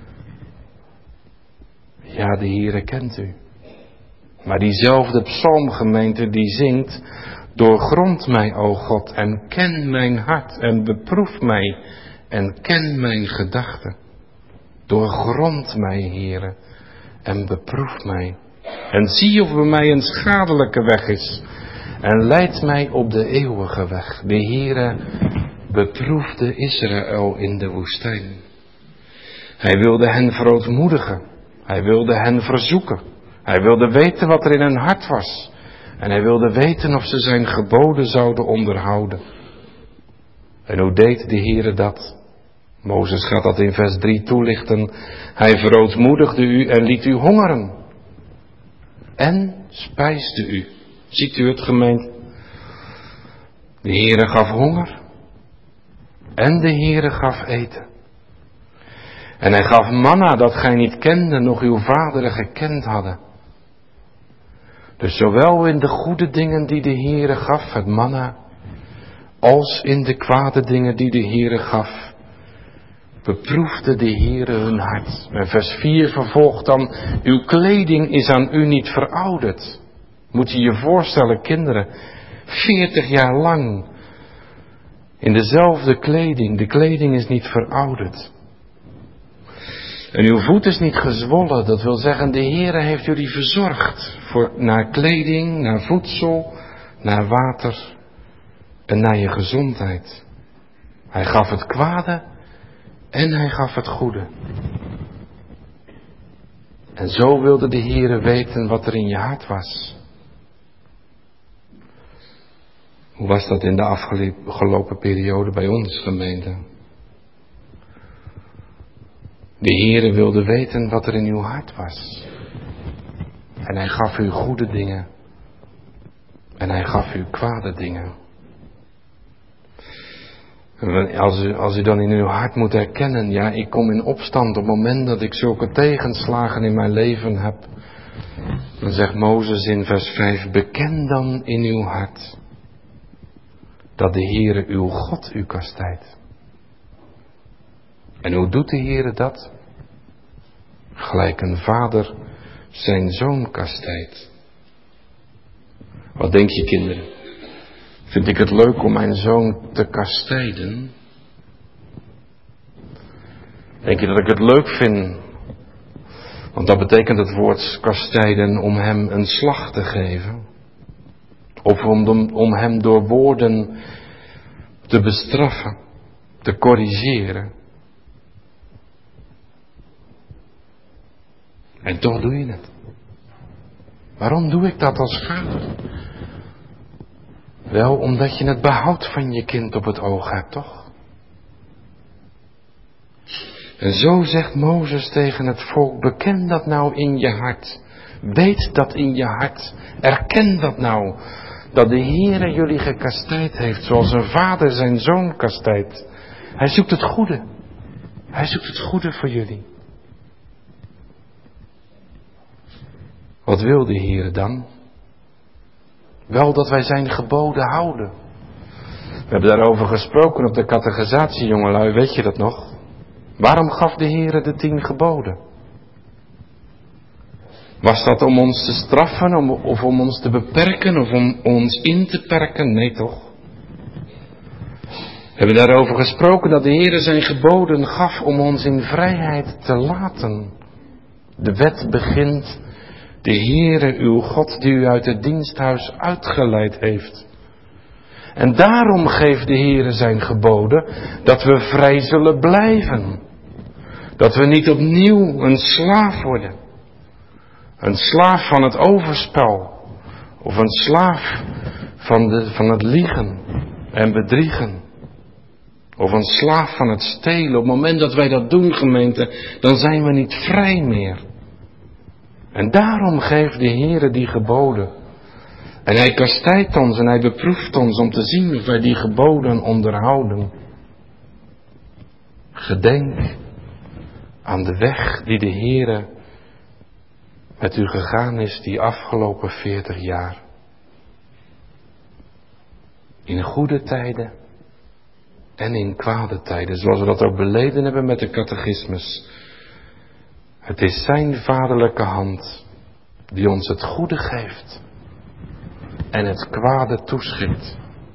Ja, de Heere kent u. Maar diezelfde psalmgemeente die zingt, doorgrond mij, o God, en ken mijn hart en beproef mij en ken mijn gedachten. Doorgrond mij, Heere, en beproef mij. En zie of bij mij een schadelijke weg is. En leid mij op de eeuwige weg. De Heere beproefde Israël in de woestijn. Hij wilde hen verootmoedigen. Hij wilde hen verzoeken. Hij wilde weten wat er in hun hart was. En hij wilde weten of ze zijn geboden zouden onderhouden. En hoe deed de Heere dat? Mozes gaat dat in vers drie toelichten. Hij verootmoedigde u en liet u hongeren. En spijsde u. Ziet u het, gemeente? De Heere gaf honger. En de Heere gaf eten. En hij gaf manna dat gij niet kende, nog uw vaderen gekend hadden. Dus zowel in de goede dingen die de Heere gaf, het manna, als in de kwade dingen die de Heere gaf, beproefde de Heere hun hart. En vers vier vervolgt dan, uw kleding is aan u niet verouderd. Moet je je voorstellen, kinderen, veertig jaar lang in dezelfde kleding. De kleding is niet verouderd. En uw voet is niet gezwollen. Dat wil zeggen, de Heere heeft jullie verzorgd. Voor, naar kleding, naar voedsel, naar water en naar je gezondheid. Hij gaf het kwade en hij gaf het goede. En zo wilde de Heere weten wat er in je hart was. Hoe was dat in de afgelopen periode bij ons, gemeente? De Heere wilde weten wat er in uw hart was. En hij gaf u goede dingen. En hij gaf u kwade dingen. Als u, als u dan in uw hart moet herkennen, ja, ik kom in opstand op het moment dat ik zulke tegenslagen in mijn leven heb. Dan zegt Mozes in vers vijf, beken dan in uw hart dat de Heere uw God u kastijdt. En hoe doet de Heere dat? Gelijk een vader zijn zoon kastijdt. Wat denk je, kinderen? Vind ik het leuk om mijn zoon te kastijden? Denk je dat ik het leuk vind? Want dat betekent het woord kastijden om hem een slag te geven. Of om, om hem door woorden te bestraffen, te corrigeren. En toch doe je het. Waarom doe ik dat als vader? Wel, omdat je het behoud van je kind op het oog hebt, toch? En zo zegt Mozes tegen het volk, beken dat nou in je hart. Weet dat in je hart. Erken dat nou. Dat de Heere jullie gekastijd heeft, zoals een vader zijn zoon kastijdt. Hij zoekt het goede. Hij zoekt het goede voor jullie. Wat wil de Heere dan? Wel dat wij zijn geboden houden. We hebben daarover gesproken op de catechisatie, jongelui, weet je dat nog? Waarom gaf de Heere de tien geboden? Was dat om ons te straffen, om, of om ons te beperken, of om ons in te perken? Nee toch? We hebben daarover gesproken dat de Heere zijn geboden gaf om ons in vrijheid te laten. De wet begint, de Heere uw God die u uit het diensthuis uitgeleid heeft. En daarom geeft de Heere zijn geboden dat we vrij zullen blijven. Dat we niet opnieuw een slaaf worden. Een slaaf van het overspel. Of een slaaf van, de, van het liegen en bedriegen. Of een slaaf van het stelen. Op het moment dat wij dat doen, gemeente, dan zijn we niet vrij meer. En daarom geeft de Heere die geboden. En hij kastijdt ons en hij beproeft ons om te zien of wij die geboden onderhouden. Gedenk aan de weg die de Heere met u gegaan is die afgelopen veertig jaar. In goede tijden en in kwade tijden, zoals we dat ook beleden hebben met de catechismus. Het is zijn vaderlijke hand die ons het goede geeft en het kwade toeschikt.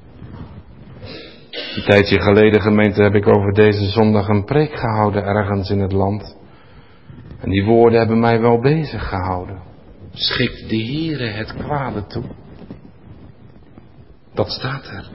Een tijdje geleden, gemeente, heb ik over deze zondag een preek gehouden ergens in het land. En die woorden hebben mij wel bezig gehouden. Schikt de Heere het kwade toe? Dat staat er.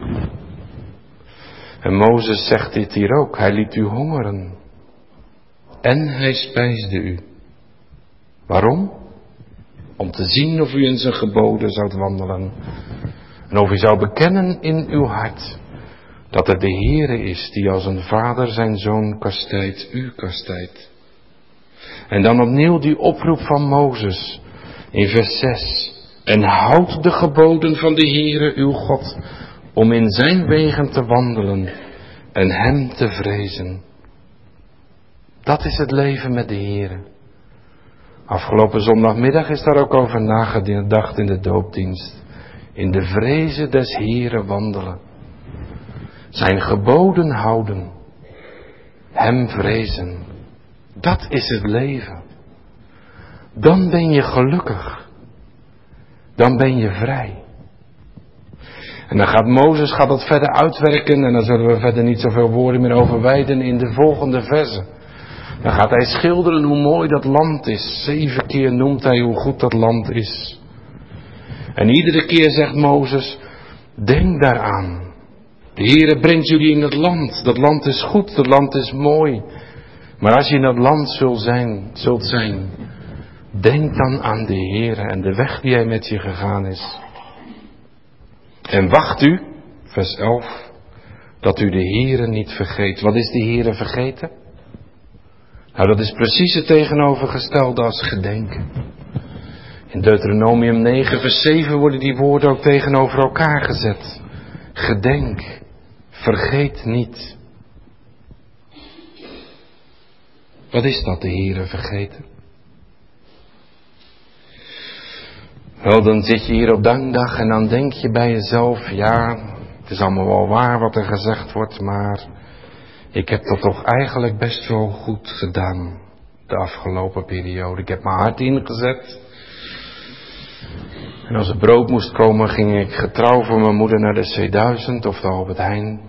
En Mozes zegt dit hier ook. Hij liet u hongeren. En hij spijsde u. Waarom? Om te zien of u in zijn geboden zoudt wandelen. En of u zou bekennen in uw hart dat het de Heere is die als een vader zijn zoon kastijdt, u kastijdt. En dan opnieuw die oproep van Mozes in vers zes. En houd de geboden van de Heere uw God om in zijn wegen te wandelen en hem te vrezen. Dat is het leven met de Heere. Afgelopen zondagmiddag is daar ook over nagedacht in de doopdienst. In de vrezen des Heere wandelen. Zijn geboden houden. Hem vrezen. Dat is het leven. Dan ben je gelukkig. Dan ben je vrij. En dan gaat Mozes gaat dat verder uitwerken. En dan zullen we verder niet zoveel woorden meer over wijden in de volgende versen. Dan gaat hij schilderen hoe mooi dat land is. Zeven keer noemt hij hoe goed dat land is. En iedere keer zegt Mozes, Denk daaraan. De Heere brengt jullie in het land. Dat land is goed, dat land is mooi. Maar als je in dat land zult zijn, zult zijn, denk dan aan de Heere en de weg die Hij met je gegaan is. En wacht u, vers elf, dat u de Heere niet vergeet. Wat is de Heere vergeten? Nou, dat is precies het tegenovergestelde als gedenken. In Deuteronomium negen, vers zeven worden die woorden ook tegenover elkaar gezet. Gedenk, vergeet niet. Wat is dat, de Heere vergeten? Wel, dan zit je hier op dankdag en dan denk je bij jezelf, ja, het is allemaal wel waar wat er gezegd wordt, maar ik heb dat toch eigenlijk best wel goed gedaan de afgelopen periode. Ik heb mijn hart ingezet. En als er brood moest komen, ging ik getrouw voor mijn moeder naar de C duizend of de Albert Heijn.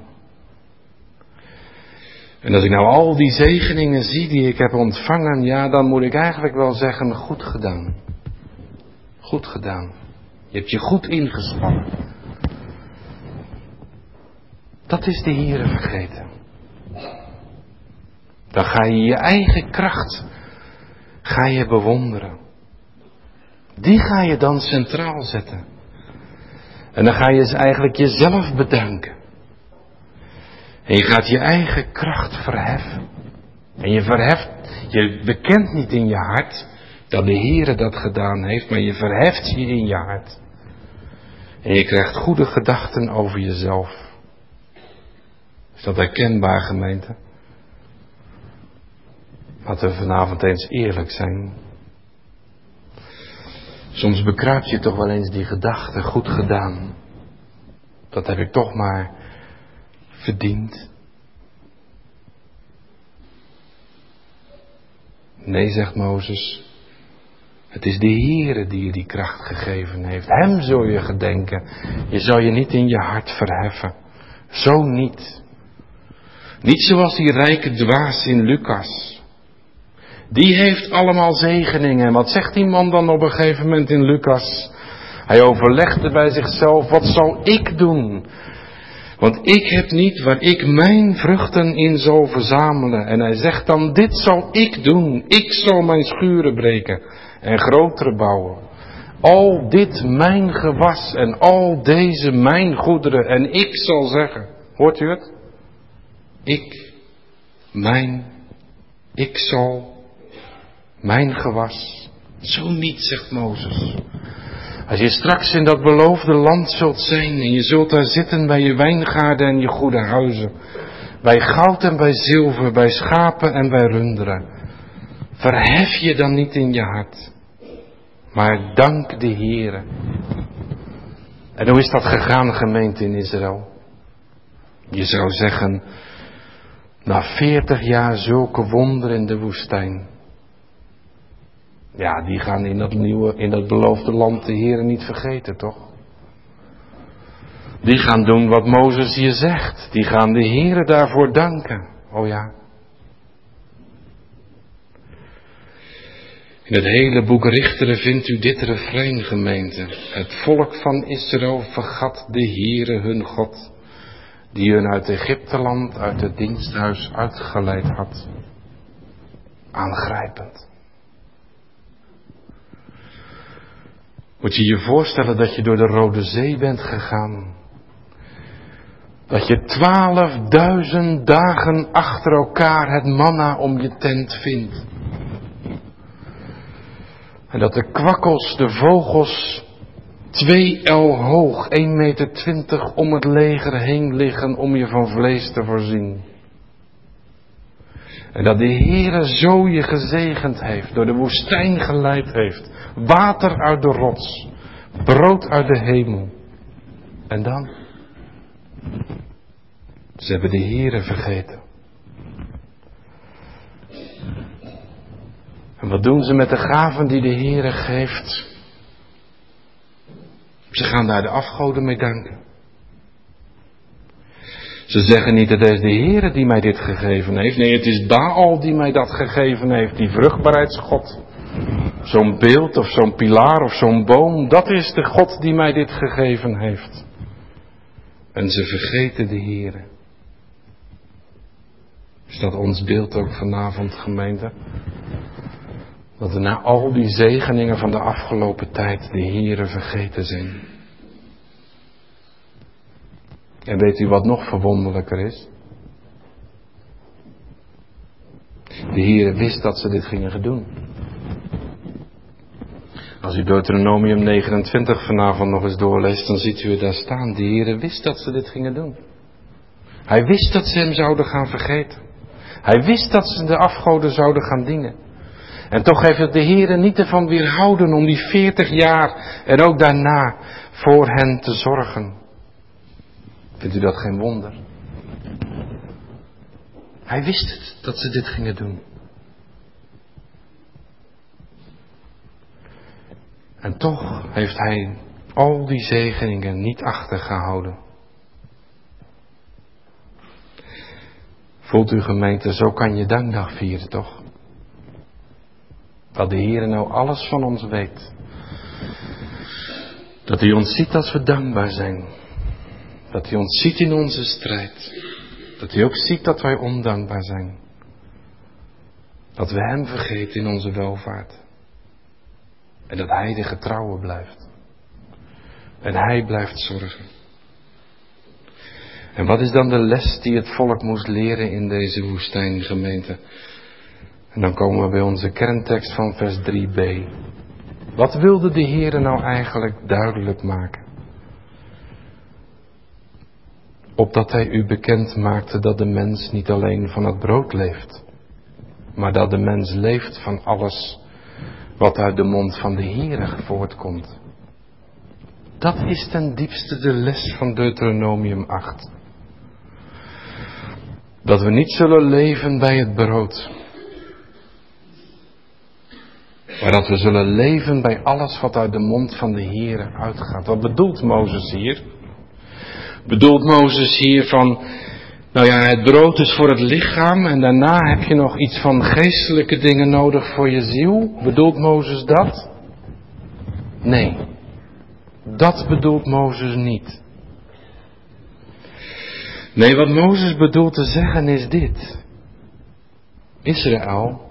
En als ik nou al die zegeningen zie die ik heb ontvangen, ja, dan moet ik eigenlijk wel zeggen, goed gedaan. Goed gedaan. Je hebt je goed ingespannen. Dat is de Heere vergeten. Dan ga je je eigen kracht, ga je bewonderen. Die ga je dan centraal zetten. En dan ga je dus eigenlijk jezelf bedanken. En je gaat je eigen kracht verheffen. En je verheft, je bekent niet in je hart dat de Heere dat gedaan heeft, maar je verheft je in je hart. En je krijgt goede gedachten over jezelf. Is dat herkenbaar, gemeente? Laten we vanavond eens eerlijk zijn. Soms bekruip je toch wel eens die gedachte, goed gedaan. Dat heb ik toch maar verdiend. Nee, zegt Mozes. Het is de Heere die je die kracht gegeven heeft. Hem zul je gedenken. Je zal je niet in je hart verheffen. Zo niet. Niet zoals die rijke dwaas in Lucas. Die heeft allemaal zegeningen. En wat zegt die man dan op een gegeven moment in Lucas? Hij overlegde bij zichzelf, wat zal ik doen? Want ik heb niet waar ik mijn vruchten in zal verzamelen. En hij zegt dan, dit zal ik doen. Ik zal mijn schuren breken en grotere bouwen. Al dit mijn gewas en al deze mijn goederen. En ik zal zeggen, hoort u het? Ik, mijn, ik zal, mijn gewas. Zo niet, zegt Mozes. Als je straks in dat beloofde land zult zijn en je zult daar zitten bij je wijngaarden en je goede huizen. Bij goud en bij zilver, bij schapen en bij runderen. Verhef je dan niet in je hart. Maar dank de Heere. En hoe is dat gegaan, gemeente in Israël? Je zou zeggen, na veertig jaar zulke wonderen in de woestijn. Ja, die gaan in dat nieuwe, in dat beloofde land de Heere niet vergeten, toch? Die gaan doen wat Mozes hier zegt. Die gaan de Heere daarvoor danken. Oh ja. In het hele boek Richteren vindt u dit refrein, gemeente. Het volk van Israël vergat de Heere hun God, die hun uit Egypteland, uit het diensthuis uitgeleid had. Aangrijpend. Moet je je voorstellen dat je door de Rode Zee bent gegaan. Dat je twaalfduizend dagen achter elkaar het manna om je tent vindt. En dat de kwakkels, de vogels, twee el hoog, één meter twintig om het leger heen liggen om je van vlees te voorzien. En dat de Heere zo je gezegend heeft, door de woestijn geleid heeft. Water uit de rots, brood uit de hemel. En dan? Ze hebben de Heere vergeten. En wat doen ze met de gaven die de Heere geeft? Ze gaan daar de afgoden mee danken. Ze zeggen niet, het is de Heere die mij dit gegeven heeft. Nee, het is Baal die mij dat gegeven heeft, die vruchtbaarheidsgod. Zo'n beeld of zo'n pilaar of zo'n boom, dat is de God die mij dit gegeven heeft. En ze vergeten de Heere. Is dat ons beeld ook vanavond, gemeente? Dat we na al die zegeningen van de afgelopen tijd de Heere vergeten zijn. En weet u wat nog verwonderlijker is? De Heere wist dat ze dit gingen doen. Als u Deuteronomium negenentwintig vanavond nog eens doorleest, dan ziet u het daar staan. De Heere wist dat ze dit gingen doen. Hij wist dat ze hem zouden gaan vergeten. Hij wist dat ze de afgoden zouden gaan dienen. En toch heeft het de Heere niet ervan weerhouden om die veertig jaar en ook daarna voor hen te zorgen. Vindt u dat geen wonder? Hij wist het, dat ze dit gingen doen. En toch heeft hij al die zegeningen niet achtergehouden. Voelt u, gemeente, zo kan je dankdag vieren, toch? Dat de Heer nou alles van ons weet. Dat hij ons ziet als we dankbaar zijn. Dat hij ons ziet in onze strijd. Dat hij ook ziet dat wij ondankbaar zijn. Dat we hem vergeten in onze welvaart. En dat hij de getrouwe blijft. En hij blijft zorgen. En wat is dan de les die het volk moest leren in deze woestijngemeente? En dan komen we bij onze kerntekst van vers drie b. Wat wilde de Heere nou eigenlijk duidelijk maken? Opdat hij u bekend maakte dat de mens niet alleen van het brood leeft, maar dat de mens leeft van alles wat uit de mond van de Heere voortkomt. Dat is ten diepste de les van Deuteronomium acht. Dat we niet zullen leven bij het brood, maar dat we zullen leven bij alles wat uit de mond van de Heere uitgaat. Wat bedoelt Mozes hier? Bedoelt Mozes hier van, nou ja, het brood is voor het lichaam en daarna heb je nog iets van geestelijke dingen nodig voor je ziel? Bedoelt Mozes dat? Nee, dat bedoelt Mozes niet. Nee, wat Mozes bedoelt te zeggen is dit. Israël,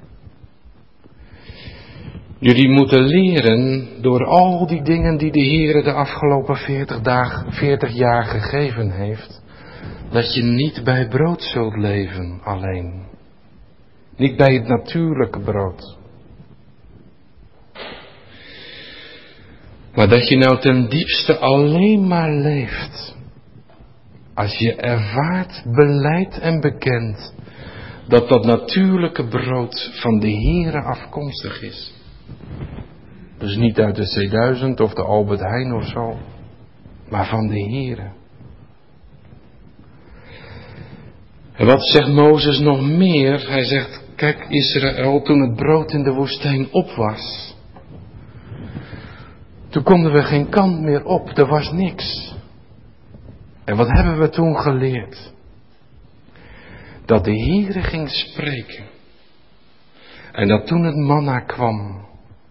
jullie moeten leren door al die dingen die de Heere de afgelopen veertig dagen, veertig jaar gegeven heeft, dat je niet bij brood zult leven alleen. Niet bij het natuurlijke brood. Maar dat je nou ten diepste alleen maar leeft als je ervaart, belijdt en bekent dat dat natuurlijke brood van de Heere afkomstig is. Dus niet uit de C duizend of de Albert Heijn of zo, maar van de Heere. En wat zegt Mozes nog meer? Hij zegt, kijk Israël, toen het brood in de woestijn op was, toen konden we geen kant meer op, er was niks. En wat hebben we toen geleerd? Dat de Heere ging spreken. En dat toen het manna kwam.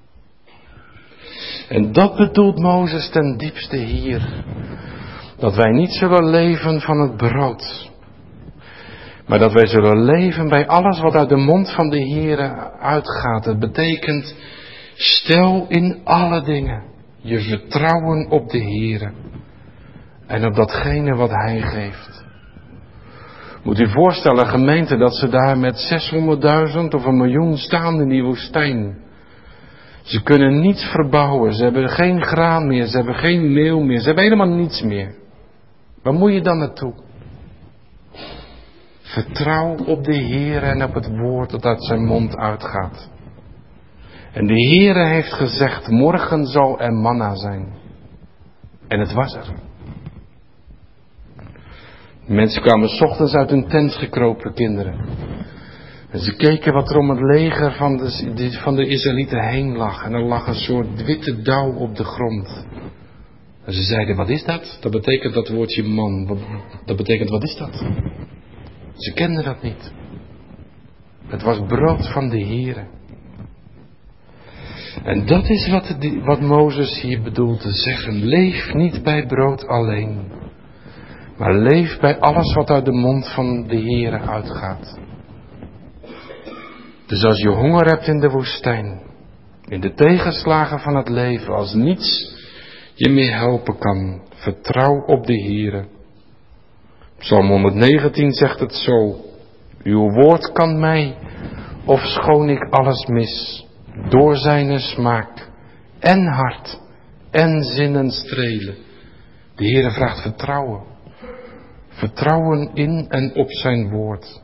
En dat bedoelt Mozes ten diepste hier. Dat wij niet zullen leven van het brood. Maar dat wij zullen leven bij alles wat uit de mond van de Heere uitgaat. Het betekent, stel in alle dingen je vertrouwen op de Heere. En op datgene wat Hij geeft. Moet u voorstellen, gemeente, dat ze daar met zeshonderdduizend of een miljoen staan in die woestijn. Ze kunnen niets verbouwen, ze hebben geen graan meer, ze hebben geen meel meer, ze hebben helemaal niets meer. Waar moet je dan naartoe? Vertrouw op de Heere en op het woord dat uit zijn mond uitgaat. En de Heere heeft gezegd, morgen zal er manna zijn. En het was er. De mensen kwamen 's ochtends uit hun tent gekropen, kinderen. En ze keken wat er om het leger van de, van de Israëlieten heen lag. En er lag een soort witte dauw op de grond. En ze zeiden, wat is dat? Dat betekent dat woordje man. Dat betekent, wat is dat? Ze kenden dat niet. Het was brood van de Heere. En dat is wat, wat Mozes hier bedoelt te zeggen. Leef niet bij brood alleen. Maar leef bij alles wat uit de mond van de Heere uitgaat. Dus als je honger hebt in de woestijn, in de tegenslagen van het leven, als niets je meer helpen kan, vertrouw op de Heere. Psalm honderdnegentien zegt het zo: uw woord kan mij, ofschoon ik alles mis, door zijn smaak en hart en zinnen strelen. De Heere vraagt vertrouwen. Vertrouwen in en op zijn woord.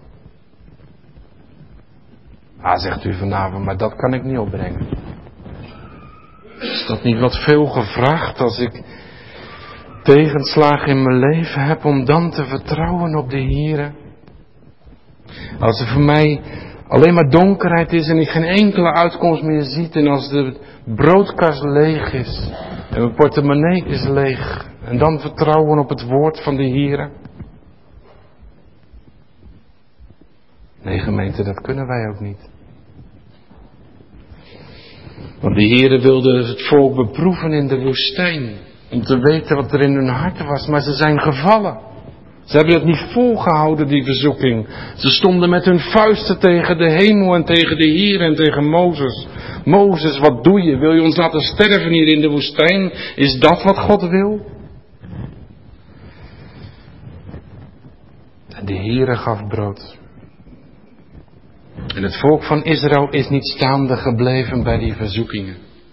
Ah, zegt u vanavond, maar dat kan ik niet opbrengen. Is dat niet wat veel gevraagd als ik tegenslagen in mijn leven heb om dan te vertrouwen op de Heere? Als er voor mij alleen maar donkerheid is en ik geen enkele uitkomst meer zie en als de broodkast leeg is en mijn portemonnee is leeg en dan vertrouwen op het woord van de Heere? Nee, gemeente, dat kunnen wij ook niet. Want de Heere wilde het volk beproeven in de woestijn. Om te weten wat er in hun harten was. Maar ze zijn gevallen. Ze hebben het niet volgehouden, die verzoeking. Ze stonden met hun vuisten tegen de hemel en tegen de Heere en tegen Mozes. Mozes, wat doe je? Wil je ons laten sterven hier in de woestijn? Is dat wat God wil? En de Heere gaf brood. En het volk van Israël is niet staande gebleven bij die verzoekingen.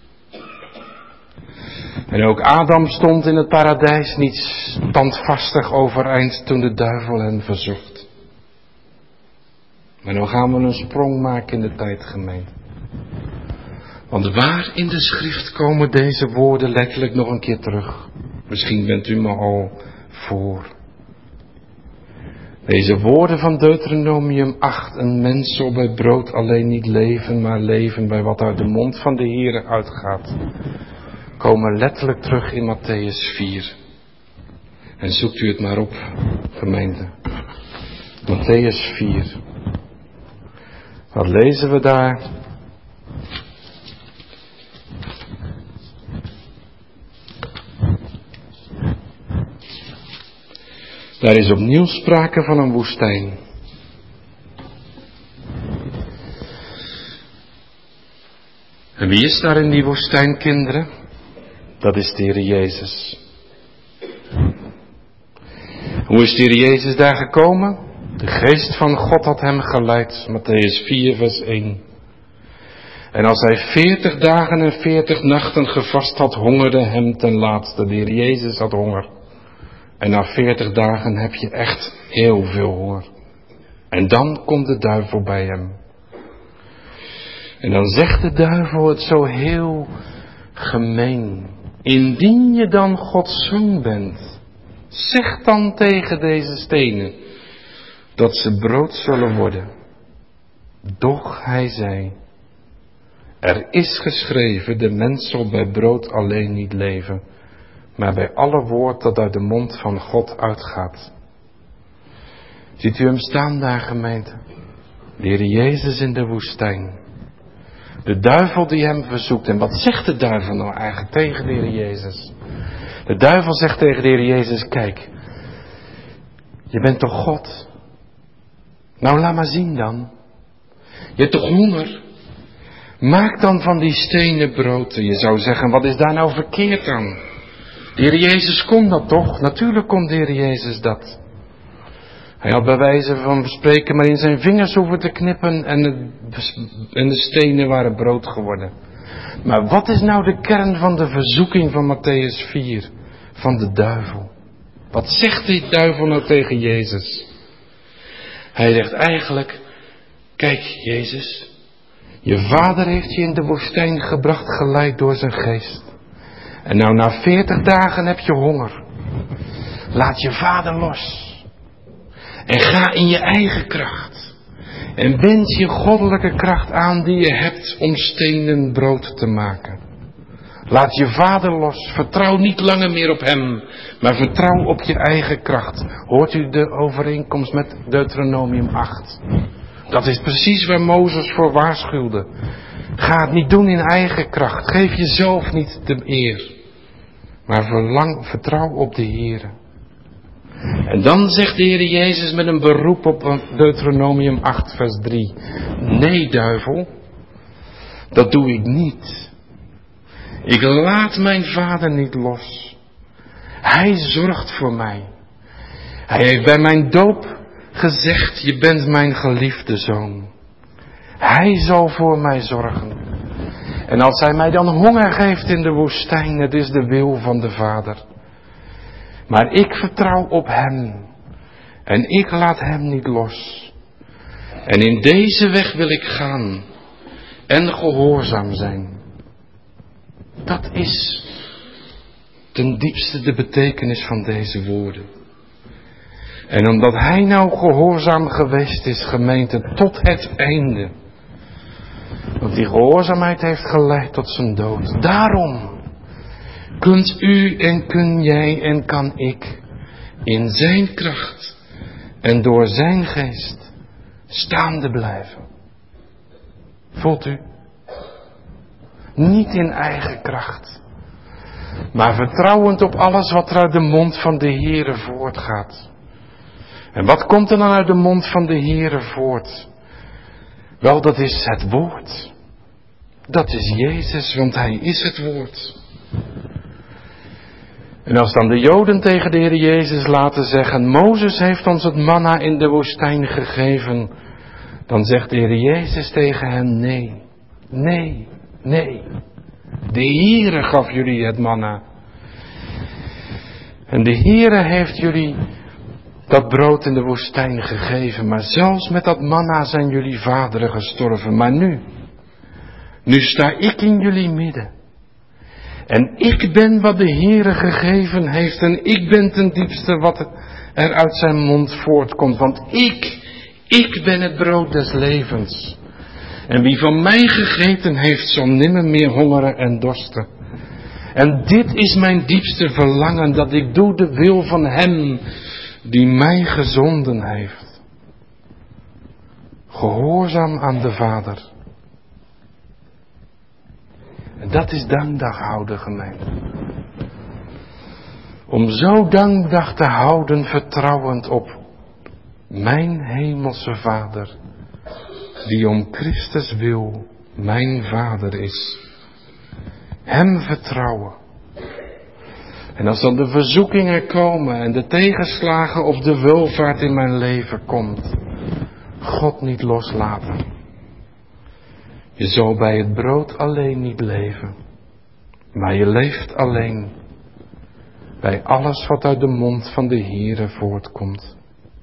En ook Adam stond in het paradijs niet standvastig overeind toen de duivel hen verzocht. Maar nu gaan we een sprong maken in de tijd, gemeente. Want waar in de schrift komen deze woorden letterlijk nog een keer terug? Misschien bent u me al voor. Deze woorden van Deuteronomium acht, een mens zal bij brood alleen niet leven, maar leven bij wat uit de mond van de Heere uitgaat, komen letterlijk terug in Matthäus vier. En zoekt u het maar op, gemeente. Matthäus vier. Wat lezen we daar? Daar is opnieuw sprake van een woestijn. En wie is daar in die woestijn, kinderen? Dat is de Heer Jezus. Hoe is de Heer Jezus daar gekomen? De geest van God had hem geleid. Matthäus vier vers één. En als hij veertig dagen en veertig nachten gevast had, hongerde hem ten laatste. De Heer Jezus had honger. En na veertig dagen heb je echt heel veel honger. En dan komt de duivel bij hem. En dan zegt de duivel het zo heel gemeen. Indien je dan Gods zoon bent, zeg dan tegen deze stenen dat ze brood zullen worden. Doch hij zei, er is geschreven, de mens zal bij brood alleen niet leven, maar bij alle woord dat uit de mond van God uitgaat. Ziet u hem staan daar, gemeente? De Heer Jezus in de woestijn. De duivel die hem verzoekt. En wat zegt de duivel nou eigenlijk tegen de Heer Jezus? De duivel zegt tegen de Heer Jezus, kijk, je bent toch God? Nou, laat maar zien dan. Je hebt toch honger? Maak dan van die stenen brood. Je zou zeggen, wat is daar nou verkeerd aan? De Heer Jezus kon dat toch? Natuurlijk kon de Heer Jezus dat. Hij had bij wijze van spreken maar in zijn vingers hoeven te knippen en de, en de stenen waren brood geworden. Maar wat is nou de kern van de verzoeking van Matthäus vier? Van de duivel. Wat zegt die duivel nou tegen Jezus? Hij zegt eigenlijk, kijk Jezus, je vader heeft je in de woestijn gebracht geleid door zijn geest. En nou na veertig dagen heb je honger. Laat je vader los. En ga in je eigen kracht. En wend je goddelijke kracht aan die je hebt om stenen brood te maken. Laat je vader los. Vertrouw niet langer meer op hem. Maar vertrouw op je eigen kracht. Hoort u de overeenkomst met Deuteronomium acht? Dat is precies waar Mozes voor waarschuwde. Ga het niet doen in eigen kracht. Geef jezelf niet de eer. Maar verlang, vertrouw op de Heere. En dan zegt de Heer Jezus met een beroep op Deuteronomium acht vers drie. Nee, duivel, dat doe ik niet. Ik laat mijn Vader niet los. Hij zorgt voor mij. Hij heeft bij mijn doop gezegd, je bent mijn geliefde zoon. Hij zal voor mij zorgen. En als hij mij dan honger geeft in de woestijn, het is de wil van de Vader. Maar ik vertrouw op hem. En ik laat hem niet los. En in deze weg wil ik gaan. En gehoorzaam zijn. Dat is ten diepste de betekenis van deze woorden. En omdat hij nou gehoorzaam geweest is, gemeente, tot het einde. Want die gehoorzaamheid heeft geleid tot zijn dood. Daarom kunt u en kun jij en kan ik in zijn kracht en door zijn geest staande blijven. Voelt u? Niet in eigen kracht, maar vertrouwend op alles wat er uit de mond van de Heere voortgaat. En wat komt er dan uit de mond van de Heere voort? Wel, dat is het woord. Dat is Jezus, want hij is het woord. En als dan de Joden tegen de Heer Jezus laten zeggen, Mozes heeft ons het manna in de woestijn gegeven, dan zegt de Heer Jezus tegen hen, nee, nee, nee. De Heere gaf jullie het manna. En de Heere heeft jullie dat brood in de woestijn gegeven, maar zelfs met dat manna zijn jullie vaderen gestorven. Maar nu, nu sta ik in jullie midden. En ik ben wat de Heere gegeven heeft en ik ben ten diepste wat er uit zijn mond voortkomt. Want ik, ik ben het brood des levens. En wie van mij gegeten heeft, zal nimmer meer hongeren en dorsten. En dit is mijn diepste verlangen, dat ik doe de wil van hem die mij gezonden heeft. Gehoorzaam aan de Vader. En dat is dankdag houden, gemeente. Om zo dankdag te houden, vertrouwend op mijn hemelse Vader, die om Christus wil mijn Vader is. Hem vertrouwen. En als dan de verzoekingen komen en de tegenslagen op de welvaart in mijn leven komt, God niet loslaten. Je zal bij het brood alleen niet leven, maar je leeft alleen bij alles wat uit de mond van de Heere voortkomt.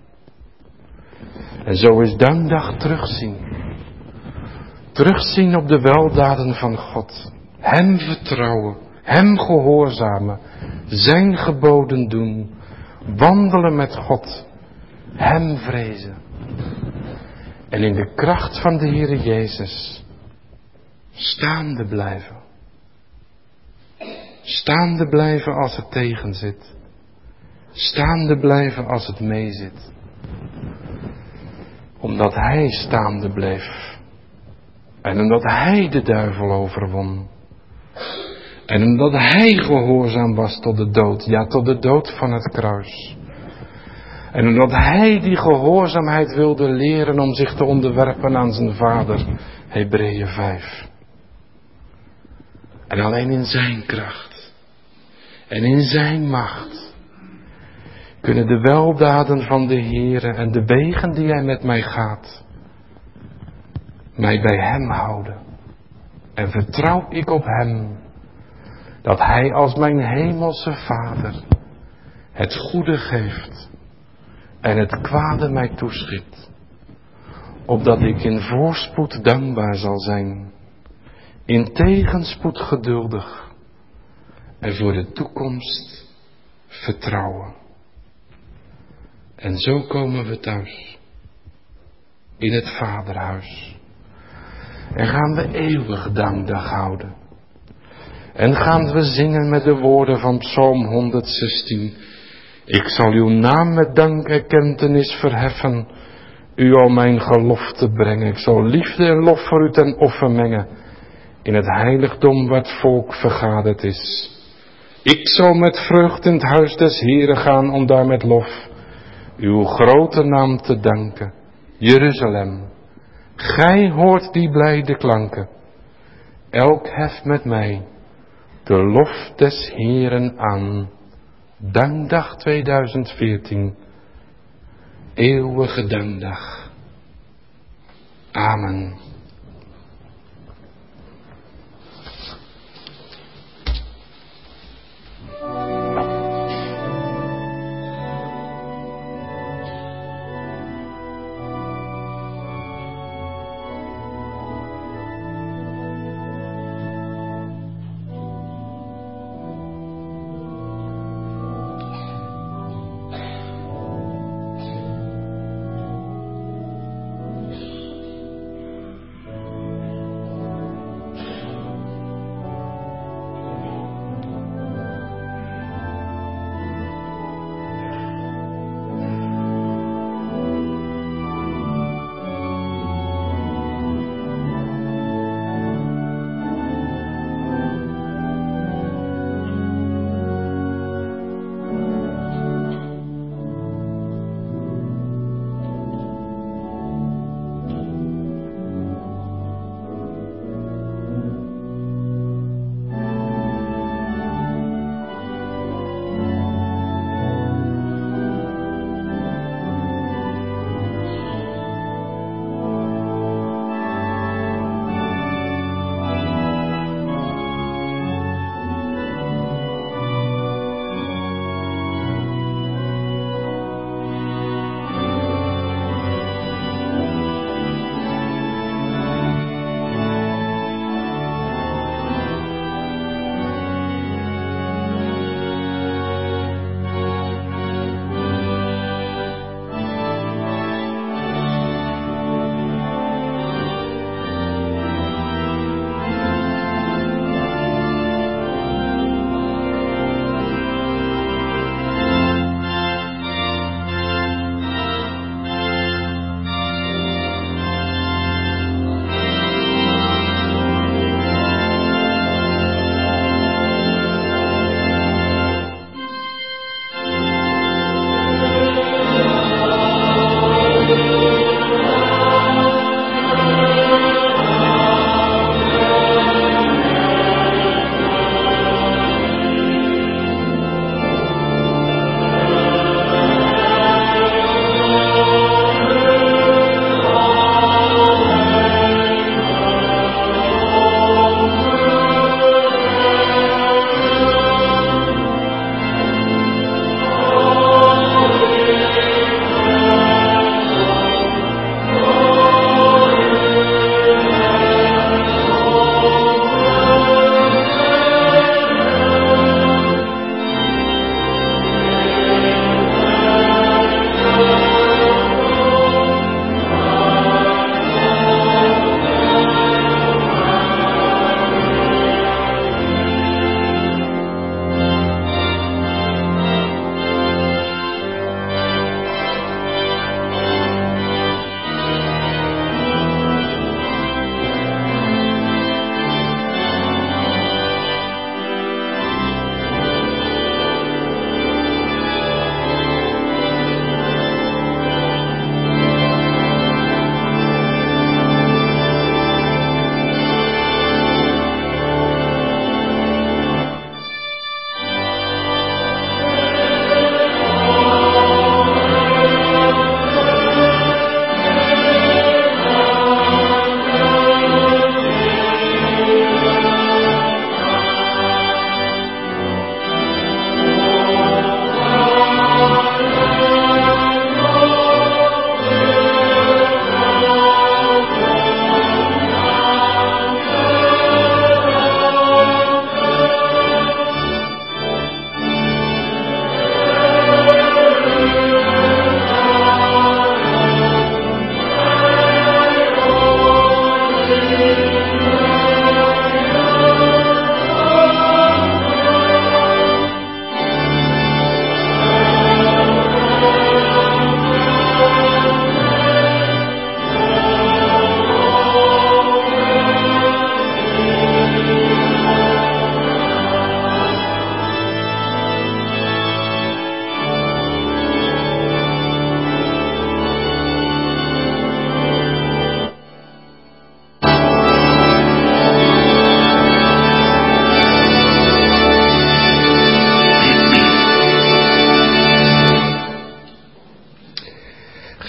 En zo is dankdag terugzien. Terugzien op de weldaden van God. Hem vertrouwen, hem gehoorzamen, zijn geboden doen, wandelen met God, hem vrezen. En in de kracht van de Heere Jezus staande blijven. Staande blijven als het tegenzit. Staande blijven als het meezit. Omdat hij staande bleef. En omdat hij de duivel overwon. En omdat hij gehoorzaam was tot de dood. Ja, tot de dood van het kruis. En omdat hij die gehoorzaamheid wilde leren om zich te onderwerpen aan zijn Vader. Hebreeën vijf. En alleen in zijn kracht. En in zijn macht. Kunnen de weldaden van de Heere en de wegen die hij met mij gaat. Mij bij hem houden. En vertrouw ik op hem. Dat hij als mijn hemelse Vader het goede geeft. En het kwade mij toeschiet. Opdat ik in voorspoed dankbaar zal zijn. In tegenspoed geduldig. En voor de toekomst vertrouwen. En zo komen we thuis. In het Vaderhuis. En gaan we eeuwig dankdag houden. En gaan we zingen met de woorden van Psalm honderdzestien. Ik zal uw naam met dankerkentenis verheffen. U al mijn gelofte brengen. Ik zal liefde en lof voor u ten offer mengen. In het heiligdom waar het volk vergaderd is. Ik zal met vreugd in het huis des Heren gaan om daar met lof uw grote naam te danken. Jeruzalem, gij hoort die blijde klanken. Elk heft met mij de lof des Heeren aan. Dankdag tweeduizend veertien, eeuwige dankdag. Amen.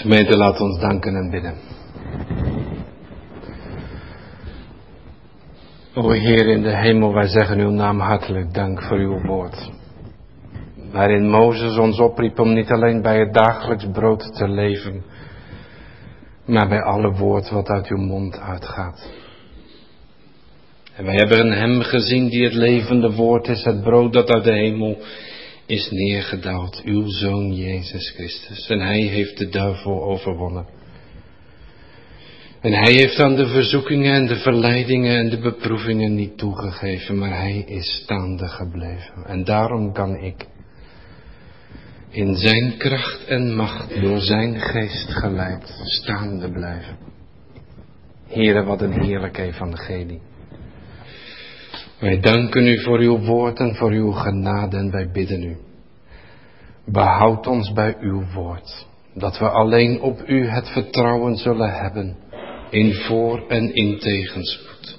Gemeente, laat ons danken en bidden. O Heer in de hemel, wij zeggen uw naam hartelijk dank voor uw woord. Waarin Mozes ons opriep om niet alleen bij het dagelijks brood te leven, maar bij alle woord wat uit uw mond uitgaat. En wij hebben hem gezien die het levende woord is, het brood dat uit de hemel is neergedaald, uw Zoon Jezus Christus. En hij heeft de duivel overwonnen. En hij heeft aan de verzoekingen en de verleidingen en de beproevingen niet toegegeven, maar hij is staande gebleven. En daarom kan ik in zijn kracht en macht door zijn geest geleid staande blijven. Heere, wat een heerlijk evangelie. Wij danken u voor uw woord en voor uw genade en wij bidden u. Behoud ons bij uw woord, dat we alleen op u het vertrouwen zullen hebben, in voor- en in tegenspoed.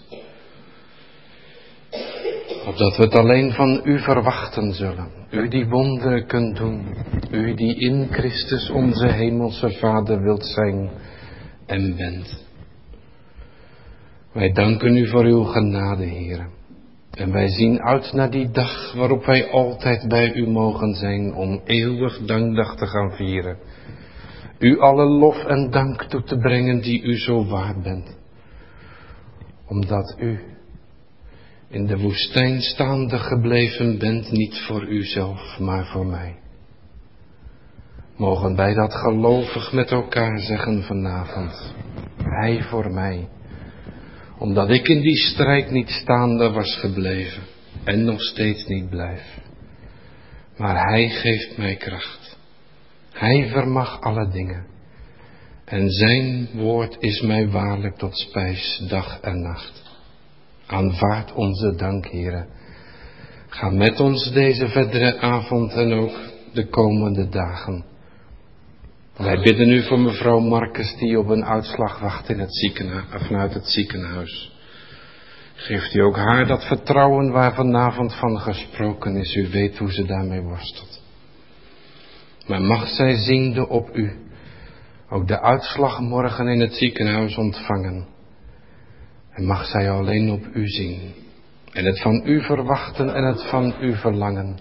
Opdat we het alleen van u verwachten zullen, u die wonderen kunt doen, u die in Christus onze hemelse Vader wilt zijn en bent. Wij danken u voor uw genade, Heere. En wij zien uit naar die dag waarop wij altijd bij u mogen zijn om eeuwig dankdag te gaan vieren. U alle lof en dank toe te brengen die u zo waard bent. Omdat u in de woestijn staande gebleven bent, niet voor uzelf, maar voor mij. Mogen wij dat gelovig met elkaar zeggen vanavond. Hij voor mij. Omdat ik in die strijd niet staande was gebleven en nog steeds niet blijf. Maar hij geeft mij kracht. Hij vermag alle dingen. En zijn woord is mij waarlijk tot spijs dag en nacht. Aanvaard onze dank, Heere. Ga met ons deze verdere avond en ook de komende dagen. Wij bidden u voor mevrouw Marcus die op een uitslag wacht in het ziekenhuis, vanuit het ziekenhuis. Geeft u ook haar dat vertrouwen waar vanavond van gesproken is. U weet hoe ze daarmee worstelt. Maar mag zij ziende op u ook de uitslag morgen in het ziekenhuis ontvangen. En mag zij alleen op u zien. En het van u verwachten en het van u verlangen.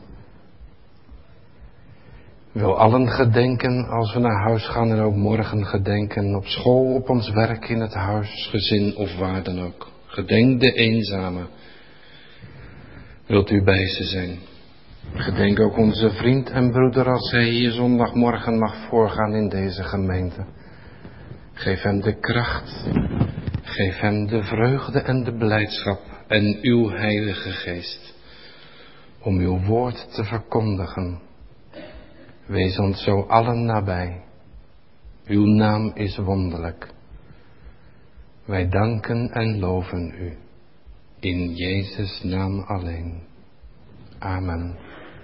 Wil allen gedenken als we naar huis gaan en ook morgen gedenken. Op school, op ons werk, in het huis, gezin of waar dan ook. Gedenk de eenzame. Wilt u bij ze zijn. Gedenk ook onze vriend en broeder als hij hier zondagmorgen mag voorgaan in deze gemeente. Geef hem de kracht. Geef hem de vreugde en de blijdschap en uw Heilige Geest. Om uw woord te verkondigen. Wees ons zo allen nabij. Uw naam is wonderlijk. Wij danken en loven u. In Jezus' naam alleen. Amen.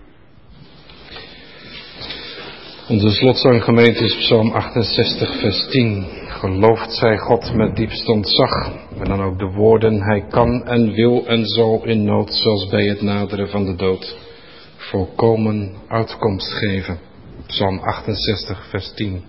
Onze slotzanggemeente is Psalm achtenzestig vers tien. Gelooft zij God met diepst ontzag. En dan ook de woorden, hij kan en wil en zal in nood, zoals bij het naderen van de dood, volkomen uitkomst geven. Psalm achtenzestig vers tien.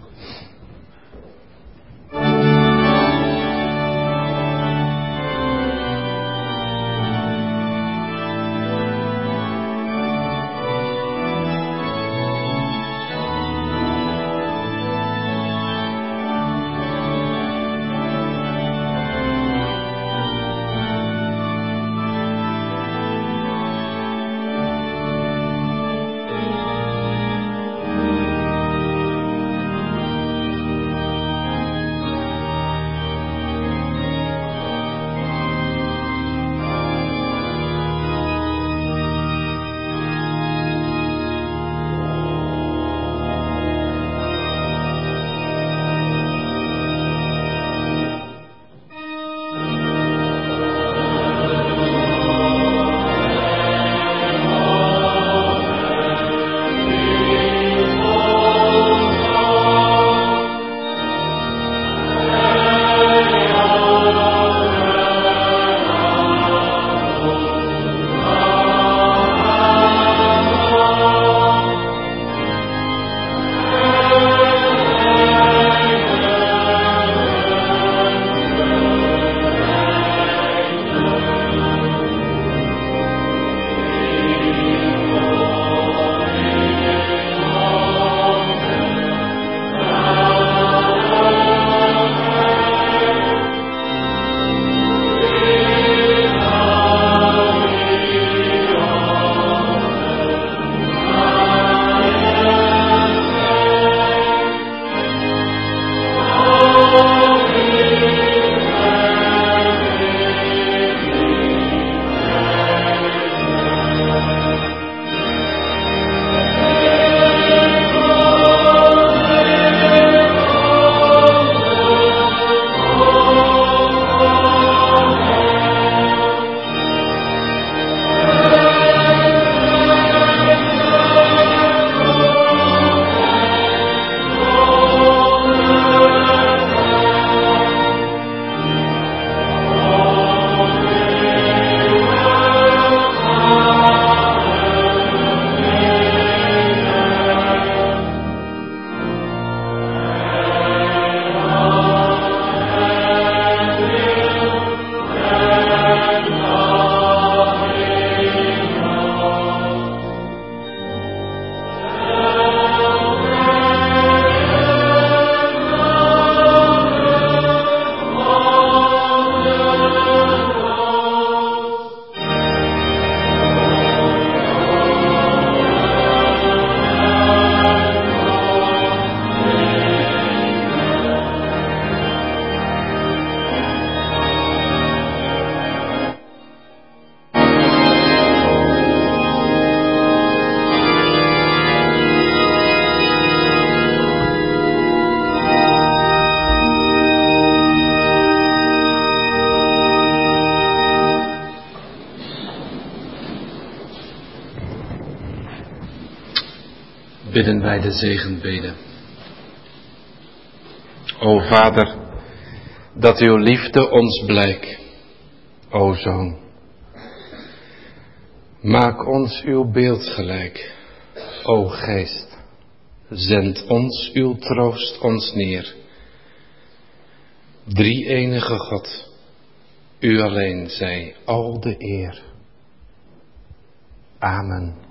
Bidden wij de zegenbede. O Vader, dat uw liefde ons blijk. O Zoon, maak ons uw beeld gelijk. O Geest, zend ons uw troost ons neer. Drie enige God, u alleen zij al de eer. Amen.